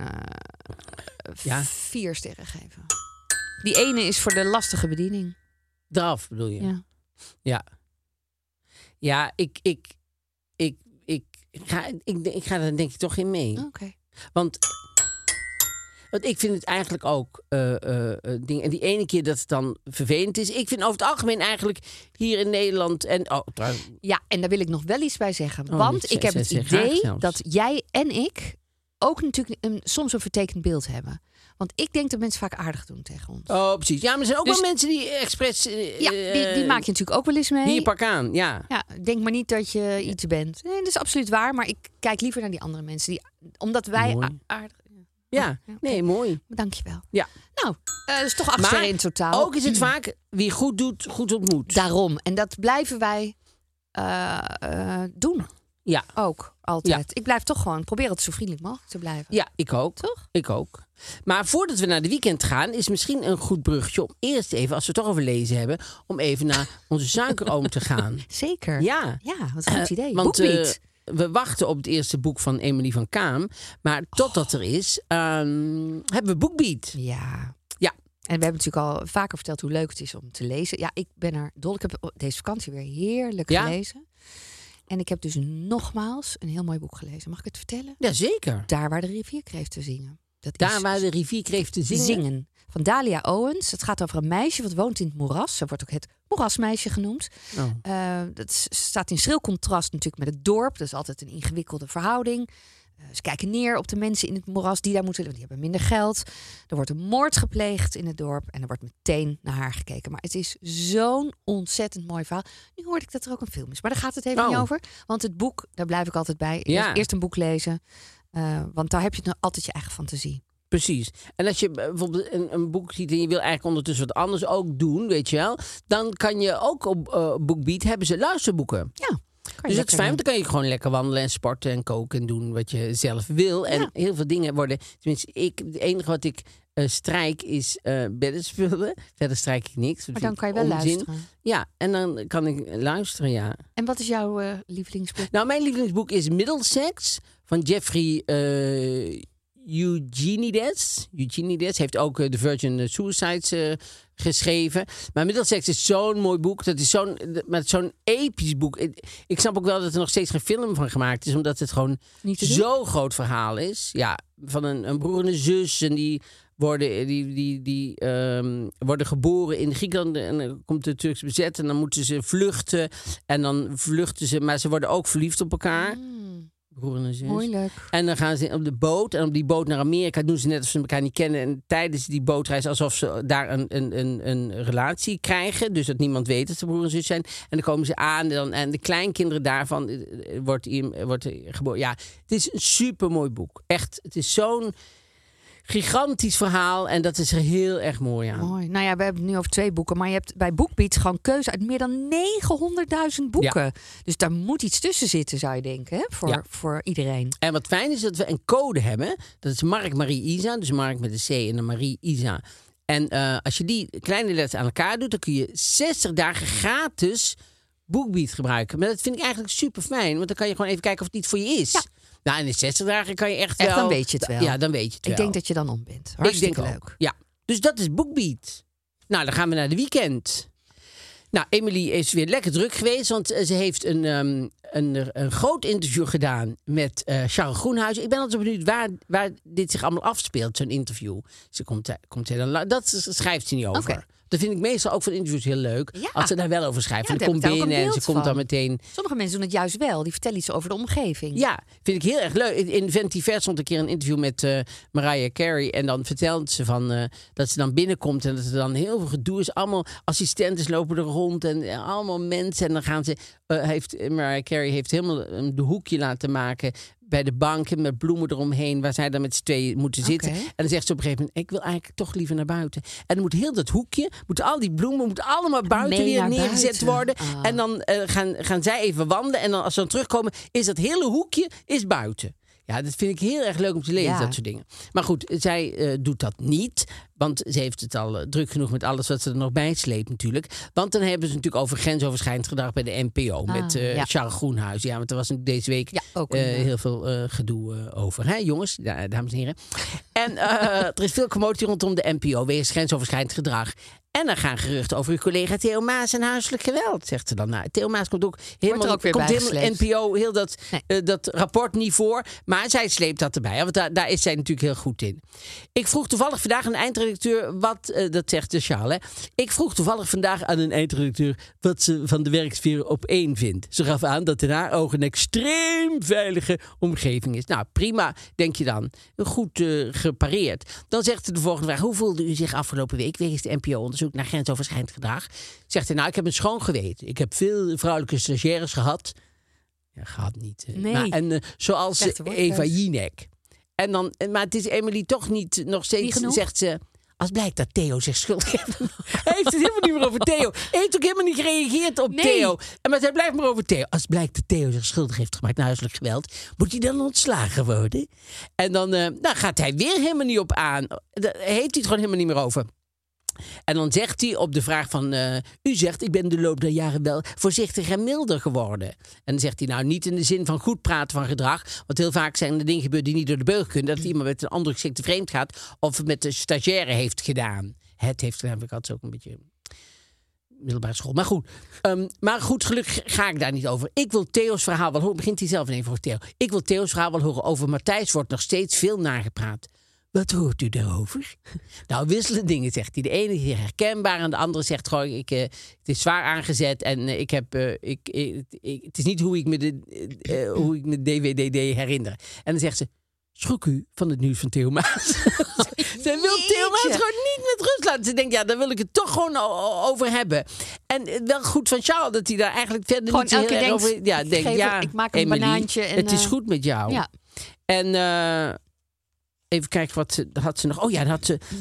4 sterren geven. Die ene is voor de lastige bediening. Draf bedoel je? Ja. Ja, ik ga daar denk ik toch in mee. Oké. Want ik vind het eigenlijk ook ding. En die ene keer dat het dan vervelend is. Ik vind over het algemeen eigenlijk hier in Nederland ja, en daar wil ik nog wel iets bij zeggen. Want ik heb het idee dat jij en ik ook natuurlijk soms een vertekend beeld hebben. Want ik denk dat mensen vaak aardig doen tegen ons. Oh, precies. Ja, maar er zijn ook wel mensen die expres... die maak je natuurlijk ook wel eens mee. Hier, pak aan, ja. Denk maar niet dat je iets bent. Nee, dat is absoluut waar. Maar ik kijk liever naar die andere mensen. Omdat wij aardig... Ja, nee, mooi. Dankjewel. Ja. Nou, dat is toch 8 sterren in totaal. Ook is het vaak wie goed doet, goed ontmoet. Daarom. En dat blijven wij doen. Ja. Ook, altijd. Ja. Ik blijf toch gewoon proberen het zo vriendelijk mogelijk te blijven. Ja, ik ook. Toch? Ik ook. Maar voordat we naar de weekend gaan, is misschien een goed bruggetje om eerst even, als we het toch over lezen hebben, om even naar onze suikeroom te gaan. Zeker. Ja. Ja, wat een goed idee. Want we wachten op het eerste boek van Emily van Kaam. Maar totdat er is, hebben we BookBeat. Ja. Ja. En we hebben natuurlijk al vaker verteld hoe leuk het is om te lezen. Ja, ik ben er dol. Ik heb deze vakantie weer heerlijk gelezen. En ik heb dus nogmaals een heel mooi boek gelezen. Mag ik het vertellen? Jazeker. Daar waar de rivierkreeften zingen. Waar de rivierkreeften zingen? van Dalia Owens. Het gaat over een meisje wat woont in het moeras. Ze wordt ook het moerasmeisje genoemd. Dat staat in schril contrast natuurlijk met het dorp. Dat is altijd een ingewikkelde verhouding. Ze kijken neer op de mensen in het moeras die daar moeten leven. Die hebben minder geld. Er wordt een moord gepleegd in het dorp. En er wordt meteen naar haar gekeken. Maar het is zo'n ontzettend mooi verhaal. Nu hoorde ik dat er ook een film is. Maar daar gaat het even niet over. Want het boek, daar blijf ik altijd bij. Eerst een boek lezen. Want daar heb je altijd je eigen fantasie. Precies. En als je bijvoorbeeld een boek ziet en je wil eigenlijk ondertussen wat anders ook doen, weet je wel. Dan kan je ook op BookBeat hebben ze luisterboeken. Ja. Dus dat is fijn, want dan kan je gewoon lekker wandelen en sporten en koken en doen wat je zelf wil. En heel veel dingen worden, tenminste het enige wat ik strijk is bedden spullen. Verder strijk ik niks. Maar dan kan je wel luisteren. Ja, en dan kan ik luisteren, ja. En wat is jouw lievelingsboek? Nou, mijn lievelingsboek is Middlesex van Jeffrey Eugenides. Eugenides heeft ook The Virgin Suicides geschreven. Maar Middlesex is zo'n mooi boek. Dat is zo'n episch boek. Ik snap ook wel dat er nog steeds geen film van gemaakt is. Omdat het gewoon zo'n groot verhaal is. Ja, van een broer en een zus. En die worden geboren in Griekenland. En dan komt de Turks bezet. En dan moeten ze vluchten. En dan vluchten ze. Maar ze worden ook verliefd op elkaar. Broer en zus. Moeilijk. En dan gaan ze op de boot. En op die boot naar Amerika doen ze net alsof ze elkaar niet kennen. En tijdens die bootreis alsof ze daar een relatie krijgen. Dus dat niemand weet dat ze broer en zus zijn. En dan komen ze aan. En de kleinkinderen daarvan wordt geboren. Ja, het is een supermooi boek. Echt, het is zo'n gigantisch verhaal. En dat is er heel erg mooi aan. Mooi. Nou ja, we hebben het nu over 2 boeken. Maar je hebt bij BookBeat gewoon keuze uit meer dan 900.000 boeken. Ja. Dus daar moet iets tussen zitten, zou je denken. Hè? Voor iedereen. En wat fijn is dat we een code hebben. Dat is Mark, Marie, Isa. Dus Mark met een C en een Marie, Isa. En als je die kleine letters aan elkaar doet, dan kun je 60 dagen gratis BookBeat gebruiken. Maar dat vind ik eigenlijk super fijn. Want dan kan je gewoon even kijken of het niet voor je is. Ja. Nou, in de 60 dagen kan je echt wel... dan weet je het wel. Ja, dan weet je het wel. Ik denk dat je dan om bent. Hartstikke leuk. Ook. Ja, dus dat is BookBeat. Nou, dan gaan we naar de weekend. Nou, Emily is weer lekker druk geweest, want ze heeft een groot interview gedaan met Charles Groenhuizen. Ik ben altijd benieuwd waar dit zich allemaal afspeelt, zo'n interview. Ze komt heel lang. Dat schrijft ze niet over. Okay. Dat vind ik meestal ook van interviews heel leuk. Ja. Als ze daar wel over schrijven. Ja, dan komt binnen en ze komt dan meteen... Sommige mensen doen het juist wel. Die vertellen iets over de omgeving. Ja, vind ik heel erg leuk. In Ventiver stond een keer een interview met Mariah Carey. En dan vertelt ze van dat ze dan binnenkomt. En dat er dan heel veel gedoe is. Allemaal assistenten lopen er rond. En allemaal mensen. En dan gaan ze... Mariah Carey heeft helemaal de hoekje laten maken bij de banken met bloemen eromheen, waar zij dan met z'n tweeën moeten zitten. En dan zegt ze op een gegeven moment, ik wil eigenlijk toch liever naar buiten. En dan moet heel dat hoekje, al die bloemen moeten allemaal buiten weer neergezet worden. En dan gaan zij even wandelen. En dan als ze dan terugkomen, is dat hele hoekje is buiten. Ja, dat vind ik heel erg leuk om te lezen, dat soort dingen. Maar goed, zij doet dat niet. Want ze heeft het al druk genoeg met alles wat ze er nog bij sleept natuurlijk. Want dan hebben ze natuurlijk over grensoverschrijdend gedrag bij de NPO. Met Charles Groenhuizen. Ja, want er was deze week heel veel gedoe over. Hè, jongens, dames en heren. En er is veel commotie rondom de NPO. Wegens grensoverschrijdend gedrag. En dan gaan geruchten over uw collega Theo Maas en huiselijk geweld, zegt ze dan. Nou, Theo Maas komt ook helemaal NPO, heel dat rapport niet voor. Maar zij sleept dat erbij, want daar is zij natuurlijk heel goed in. Ik vroeg toevallig vandaag aan een eindredacteur dat zegt de Charles. Ik vroeg toevallig vandaag aan een eindredacteur wat ze van de werksfeer op 1 vindt. Ze gaf aan dat in haar ogen een extreem veilige omgeving is. Nou, prima, denk je dan. Goed gepareerd. Dan zegt ze de volgende vraag. Hoe voelde u zich afgelopen week wegens de NPO-onderzoek naar grensoverschrijdend gedrag? Zegt hij, nou, ik heb een schoon geweten. Ik heb veel vrouwelijke stagiaires gehad. Ja, gehad niet. Nee. Maar, en zoals Eva Jinek. En dan, maar het is Emily toch niet nog steeds, zegt ze, als blijkt dat Theo zich schuldig heeft. Hij heeft het helemaal niet meer over Theo. Hij heeft ook helemaal niet gereageerd op Theo. Maar hij blijft maar over Theo. Als blijkt dat Theo zich schuldig heeft gemaakt naar huiselijk geweld, moet hij dan ontslagen worden? En dan gaat hij weer helemaal niet op aan. Daar heeft hij het gewoon helemaal niet meer over. En dan zegt hij op de vraag van... u zegt, ik ben de loop der jaren wel voorzichtig en milder geworden. En dan zegt hij, nou, niet in de zin van goed praten van gedrag. Want heel vaak zijn er dingen gebeurd die niet door de beugel kunnen. Dat iemand met een andere geschikte vreemd gaat. Of met de stagiaire heeft gedaan. Het heeft gedaan, ik had ook een beetje... middelbare school. Maar goed, gelukkig ga ik daar niet over. Ik wil Theo's verhaal wel horen. Begint hij zelf even voor Theo. Ik wil Theo's verhaal wel horen over Matthijs. Wordt nog steeds veel nagepraat. Wat hoort u daarover? Nou, wisselende dingen, zegt hij. De ene is herkenbaar en de andere zegt gewoon... het is zwaar aangezet en het is niet hoe ik me DWDD herinner. En dan zegt ze... Schrok u van het nieuws van Theo Maas? Zij wil Theo Maas gewoon niet met rust laten. Ze denkt, daar wil ik het toch gewoon over hebben. En wel goed van Charles dat hij daar eigenlijk verder gewoon niet zo heel erg over... Ja, denkt, ik maak een Emily, banaantje. En, het is goed met jou. Ja. En even kijken, wat had ze nog? Oh ja,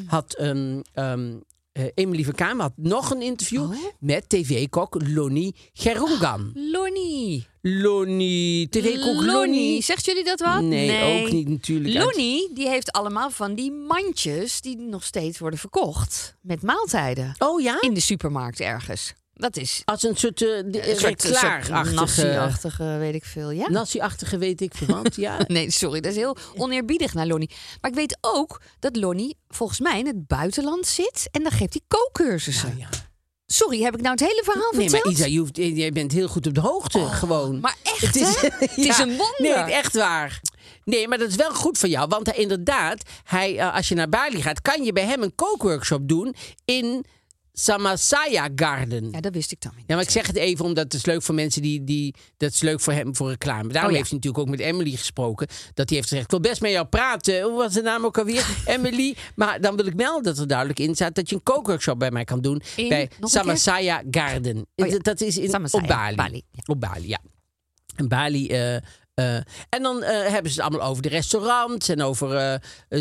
Emily van Kamer had nog een interview met tv-kok Lonnie Gerungan. Lonnie, tv-kok Lonnie. Zegt jullie dat wat? Nee, ook niet natuurlijk. Lonnie, die heeft allemaal van die mandjes die nog steeds worden verkocht. Met maaltijden. Oh ja? In de supermarkt ergens. Dat is... Als een soort reclaar-achtige... Nasi-achtige, weet ik veel, ja? Nasi-achtige weet ik veel wat, ja. Nee, sorry, dat is heel oneerbiedig naar Lonnie. Maar ik weet ook dat Lonnie volgens mij in het buitenland zit... en dan geeft hij kookcursussen. Nou, ja. Sorry, heb ik nou het hele verhaal verteld? Nee, maar Isa, jij bent heel goed op de hoogte, gewoon. Maar echt, het is een wonder. Nee, echt waar. Nee, maar dat is wel goed voor jou. Want inderdaad, als je naar Bali gaat... kan je bij hem een kookworkshop doen in... Samasaya Garden. Ja, dat wist ik dan niet. Ja, maar ik zeg het even omdat het is leuk voor mensen dat is leuk voor hem voor reclame. Daarom heeft hij natuurlijk ook met Emily gesproken. Dat hij heeft gezegd, ik wil best met jou praten. Hoe was de naam ook alweer? Emily. Maar dan wil ik melden dat er duidelijk in staat dat je een kookworkshop bij mij kan doen. Bij Samasaya Garden. Dat is op Bali. Ja. Op Bali, ja. En Bali... en dan hebben ze het allemaal over de restaurants en over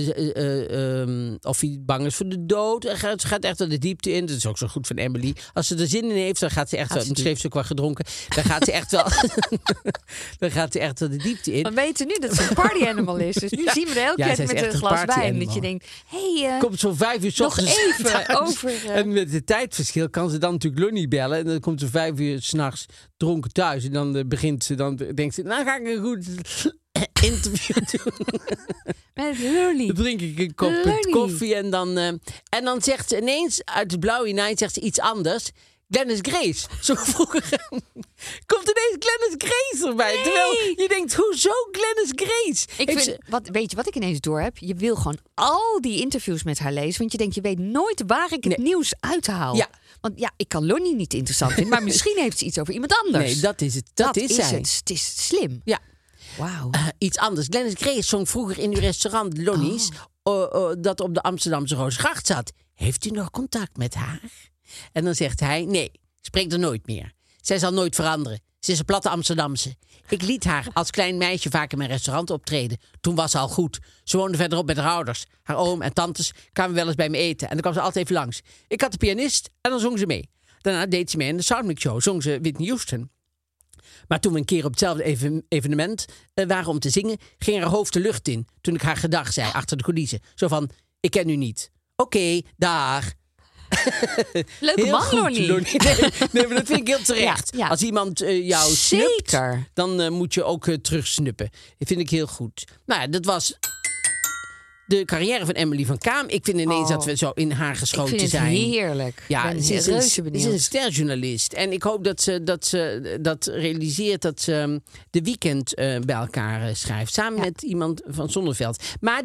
of hij bang is voor de dood. Ze gaat echt wel de diepte in. Dat is ook zo goed van Emily. Als ze er zin in heeft, dan gaat ze echt wel... Misschien heeft ze ook wel gedronken. Dan gaat ze echt wel... dan gaat ze echt wel de diepte in. We weten nu dat ze een party animal is. Dus nu zien we er elke keer met een glas wijn. Dat je denkt, komt zo 5 uur 's ochtends even over... En met het tijdverschil kan ze dan natuurlijk Lonnie bellen. En dan komt ze 5 uur 's nachts dronken thuis. En dan begint ze, dan denkt ze... Nou ga ik een goed interview doen. Met Lonnie. Dan drink ik een kop met koffie. En dan zegt ze ineens uit het blauwe hinein zegt ze iets anders. Glennis Grace. Zo vroeger komt ineens Glennis Grace erbij. Nee. Terwijl je denkt, hoezo Glennis Grace? Weet je wat ik ineens door heb? Je wil gewoon al die interviews met haar lezen. Want je denkt, je weet nooit waar ik het nieuws uithaal. Ja. Want ja, ik kan Lonnie niet interessant vinden. Maar misschien heeft ze iets over iemand anders. Nee, dat is het. Dat is zij. Het is slim. Ja. Wauw. Iets anders. Glennis Grace zong vroeger in uw restaurant Lonnie's. Dat op de Amsterdamse Rozengracht zat. Heeft u nog contact met haar? En dan zegt hij, nee, spreek er nooit meer. Zij zal nooit veranderen. Ze is een platte Amsterdamse. Ik liet haar als klein meisje vaak in mijn restaurant optreden. Toen was ze al goed. Ze woonde verderop met haar ouders. Haar oom en tantes kwamen wel eens bij me eten. En dan kwam ze altijd even langs. Ik had de pianist en dan zong ze mee. Daarna deed ze mee in de Soundmix Show. Zong ze Whitney Houston. Maar toen we een keer op hetzelfde evenement waren om te zingen... ging haar hoofd de lucht in toen ik haar gedag zei achter de coulissen. Zo van, ik ken u niet. Oké, dag. Leuke man, Lonnie. Nee, maar dat vind ik heel terecht. Ja. Als iemand jou snupt, dan moet je ook terugsnuppen. Dat vind ik heel goed. Nou ja, dat was de carrière van Emily van Kaam. Ik vind ineens dat we zo in haar geschoten zijn. Ik vind het heerlijk. Ja, ze is een sterjournalist. En ik hoop dat ze dat realiseert dat ze de Weekend bij elkaar schrijft. Samen met iemand van Zonneveld. Maar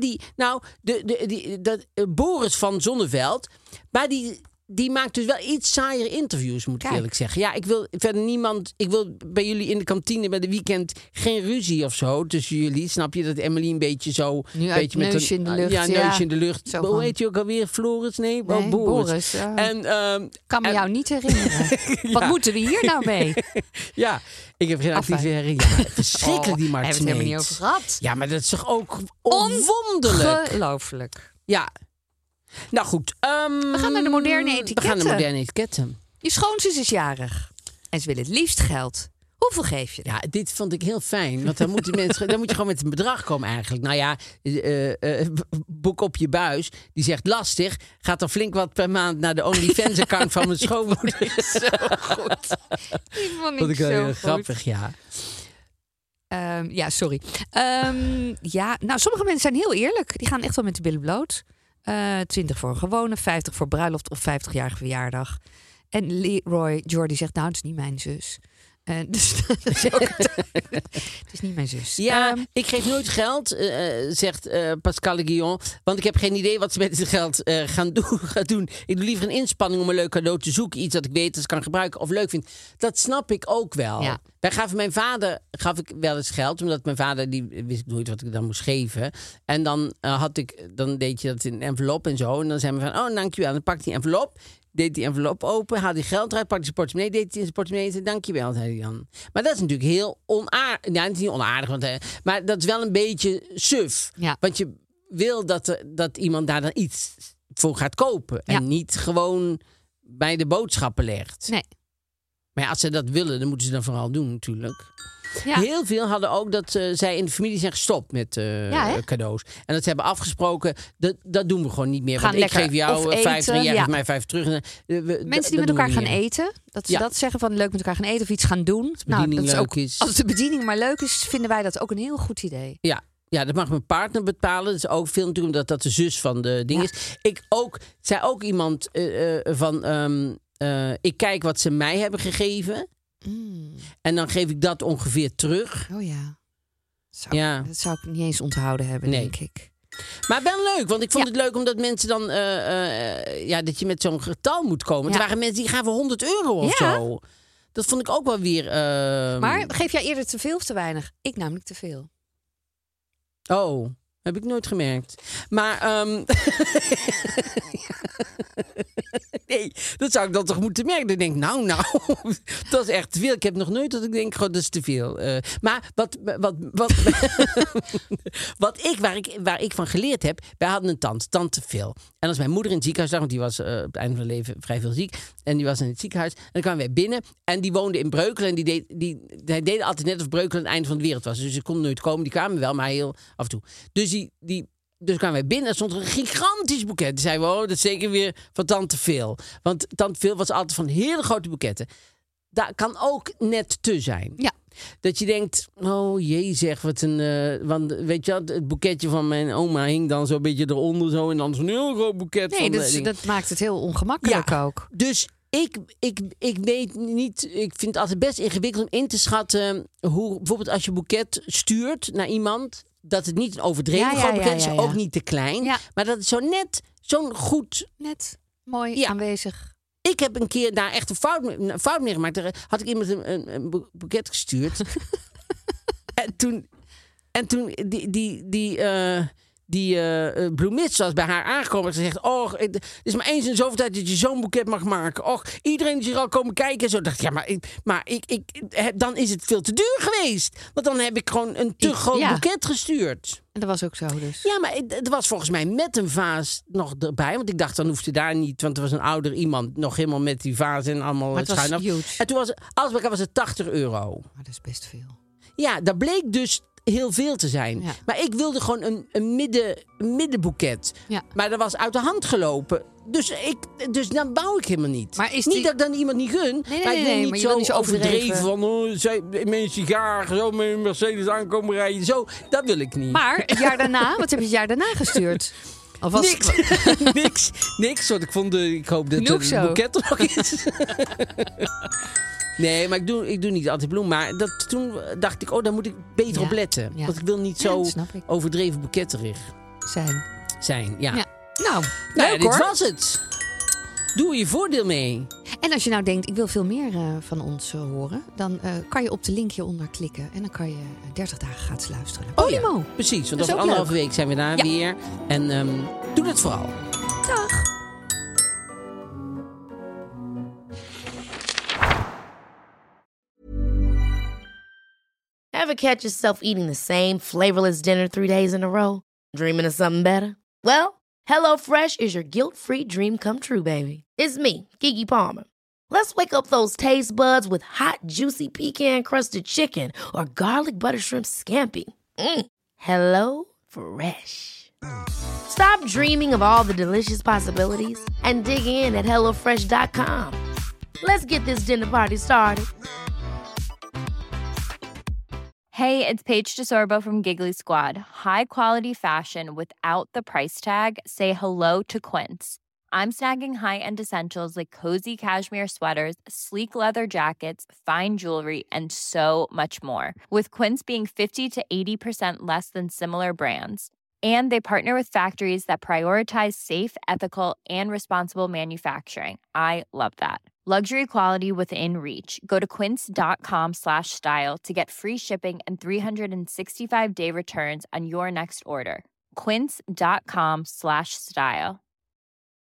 Boris van Zonneveld... Maar die maakt dus wel iets saaier interviews, moet ik eerlijk zeggen. Ja, ik wil verder ik wil bij jullie in de kantine bij de Weekend geen ruzie of zo tussen jullie. Snap je dat Emily een beetje zo... Nu uit neusje in de lucht. Ja, neusje in de lucht. Hoe heet je ook alweer? Floris? Nee, Boris. Ja. Kan me jou niet herinneren. Wat moeten we hier nou mee? Ja, ik heb geen actieve herinnering. Verschrikkelijk die Mart Smeets. Hebben we het helemaal niet over gehad. Ja, maar dat is toch ook onwonderlijk? Ongelooflijk. Ja. Nou goed. We gaan naar de moderne etiketten. Je schoonzus is jarig. En ze willen het liefst geld. Hoeveel geef je? Ja, dit vond ik heel fijn. Want dan moeten mensen, dan moet je gewoon met een bedrag komen eigenlijk. Nou ja, boek op je buis. Die zegt lastig. Gaat er flink wat per maand naar de OnlyFans-account van mijn schoonmoeder. Zo goed. Die vond ik wel zo heel goed. grappig, ja. Ja, sorry. Sommige mensen zijn heel eerlijk. Die gaan echt wel met de billen bloot. 20 voor een gewone, 50 voor bruiloft of 50-jarige verjaardag. En Leroy Jordi zegt, nou, het is niet mijn zus. Dus dat is ook het is niet mijn zus. Ja, ik geef nooit geld, zegt Pascal Guillon. Want ik heb geen idee wat ze met het geld gaan doen. Ik doe liever een inspanning om een leuk cadeau te zoeken. Iets dat ik weet dat ze kan gebruiken of leuk vind. Dat snap ik ook wel. Ja. Mijn vader gaf ik wel eens geld. Omdat mijn vader, die wist ik nooit wat ik dan moest geven. En dan, dan deed je dat in een envelop en zo. En dan zei mijn vader, dankjewel. En dan pakte die envelop. Deed die envelop open, haalde die geld eruit, pakte zijn portemonnee, deed hij in zijn portemonnee en zei dankjewel, zei hij dan. Maar dat is natuurlijk heel onaardig. Ja, het is niet onaardig, maar dat is wel een beetje suf. Ja. Want je wil dat iemand daar dan iets voor gaat kopen. En niet gewoon bij de boodschappen legt. Nee. Maar ja, als ze dat willen, dan moeten ze dat vooral doen natuurlijk. Ja. Heel veel hadden ook dat zij in de familie zijn gestopt met cadeaus. En dat ze hebben afgesproken, dat doen we gewoon niet meer. Want ik geef jou 50 en jij geeft mij 5 terug. Mensen die met elkaar gaan eten, dat ze dat zeggen van leuk met elkaar gaan eten of iets gaan doen. Als de bediening maar leuk is, vinden wij dat ook een heel goed idee. Ja, dat mag mijn partner bepalen. Dat is ook veel natuurlijk omdat dat de zus van de ding is. Zei ook iemand van ik kijk wat ze mij hebben gegeven. En dan geef ik dat ongeveer terug. Oh ja. Dat zou ik niet eens onthouden hebben, denk ik. Maar wel leuk, want ik vond het leuk omdat mensen dan... dat je met zo'n getal moet komen. Er waren mensen die gaven €100 of zo. Dat vond ik ook wel weer... Maar geef jij eerder te veel of te weinig? Ik namelijk te veel. Oh, heb ik nooit gemerkt. Maar... Nee, dat zou ik dan toch moeten merken. Dan denk ik, nou, dat is echt te veel. Ik heb nog nooit dat ik denk, dat is te veel. Maar waar ik van geleerd heb, wij hadden een tante Phil. En als mijn moeder in het ziekenhuis lag, want die was op het einde van haar leven vrij veel ziek. En die was in het ziekenhuis. En dan kwamen wij binnen. En die woonde in Breukelen. En hij deed altijd net of Breukelen het einde van de wereld was. Dus ze konden nooit komen. Die kwamen wel, maar heel af en toe. Dus kwamen wij binnen en stond er een gigantisch boeket. Toen zeiden we, dat is zeker weer van tante Phil. Want tante Phil was altijd van hele grote boeketten. Dat kan ook net te zijn. Ja. Dat je denkt, oh jee zeg, wat een... want weet je, het boeketje van mijn oma hing dan zo'n beetje eronder zo. En dan zo'n heel groot boeket. Nee, dat maakt het heel ongemakkelijk ook. Dus ik weet niet... Ik vind het altijd best ingewikkeld om in te schatten... hoe bijvoorbeeld als je boeket stuurt naar iemand... dat het niet een overdreven groot boeket is, ook niet te klein. Ja. Maar dat het zo net, zo'n goed... Net, mooi aanwezig. Ik heb een keer daar echt een fout mee gemaakt. Daar had ik iemand een boeket gestuurd. en toen die bloemist was bij haar aangekomen en ze zegt, het is maar eens in zoveel tijd dat je zo'n boeket mag maken. Iedereen is hier al komen kijken en zo. Dacht dan is het veel te duur geweest. Want dan heb ik gewoon een te groot boeket gestuurd. En dat was ook zo dus. Ja, maar het was volgens mij met een vaas nog erbij. Want ik dacht, dan hoefde daar niet, want er was een ouder iemand nog helemaal met die vaas en allemaal het schuin af. En toen was alles bij elkaar was het €80. Maar dat is best veel. Ja, dat bleek dus heel veel te zijn. Ja. Maar ik wilde gewoon een middenboeket. Ja. Maar dat was uit de hand gelopen. Dus dan bouw ik helemaal niet. Maar niet dat ik dan iemand niet gun. Nee, maar ik wil niet zo overdreven van... mijn sigaar, zo met een Mercedes aankomen rijden. Zo, dat wil ik niet. Maar het jaar daarna, wat heb je het jaar daarna gestuurd? Niks. Want ik hoop dat het boeket er nog is. Nee, maar ik doe niet altijd bloem. Maar toen dacht ik, daar moet ik beter op letten. Ja. Want ik wil niet zo overdreven boeketterig zijn. Ja. Nou, leuk hoor. Dit was het. Doe je voordeel mee. En als je nou denkt, ik wil veel meer van ons horen... dan kan je op de link hieronder klikken. En dan kan je 30 dagen gratis luisteren. Podimo. Ja, precies, want over 1,5 week zijn we daar weer. En doe dat vooral. Dag. Ever catch yourself eating the same flavorless dinner 3 days in a row? Dreaming of something better? Well, HelloFresh is your guilt-free dream come true, baby. It's me, Keke Palmer. Let's wake up those taste buds with hot, juicy pecan-crusted chicken or garlic butter shrimp scampi. Hello Fresh. Stop dreaming of all the delicious possibilities and dig in at HelloFresh.com. Let's get this dinner party started. Hey, it's Paige DeSorbo from Giggly Squad. High quality fashion without the price tag. Say hello to Quince. I'm snagging high-end essentials like cozy cashmere sweaters, sleek leather jackets, fine jewelry, and so much more. With Quince being 50 to 80% less than similar brands. And they partner with factories that prioritize safe, ethical, and responsible manufacturing. I love that. Luxury quality within reach. Go to quince.com/style to get free shipping and 365-day returns on your next order. Quince.com/style.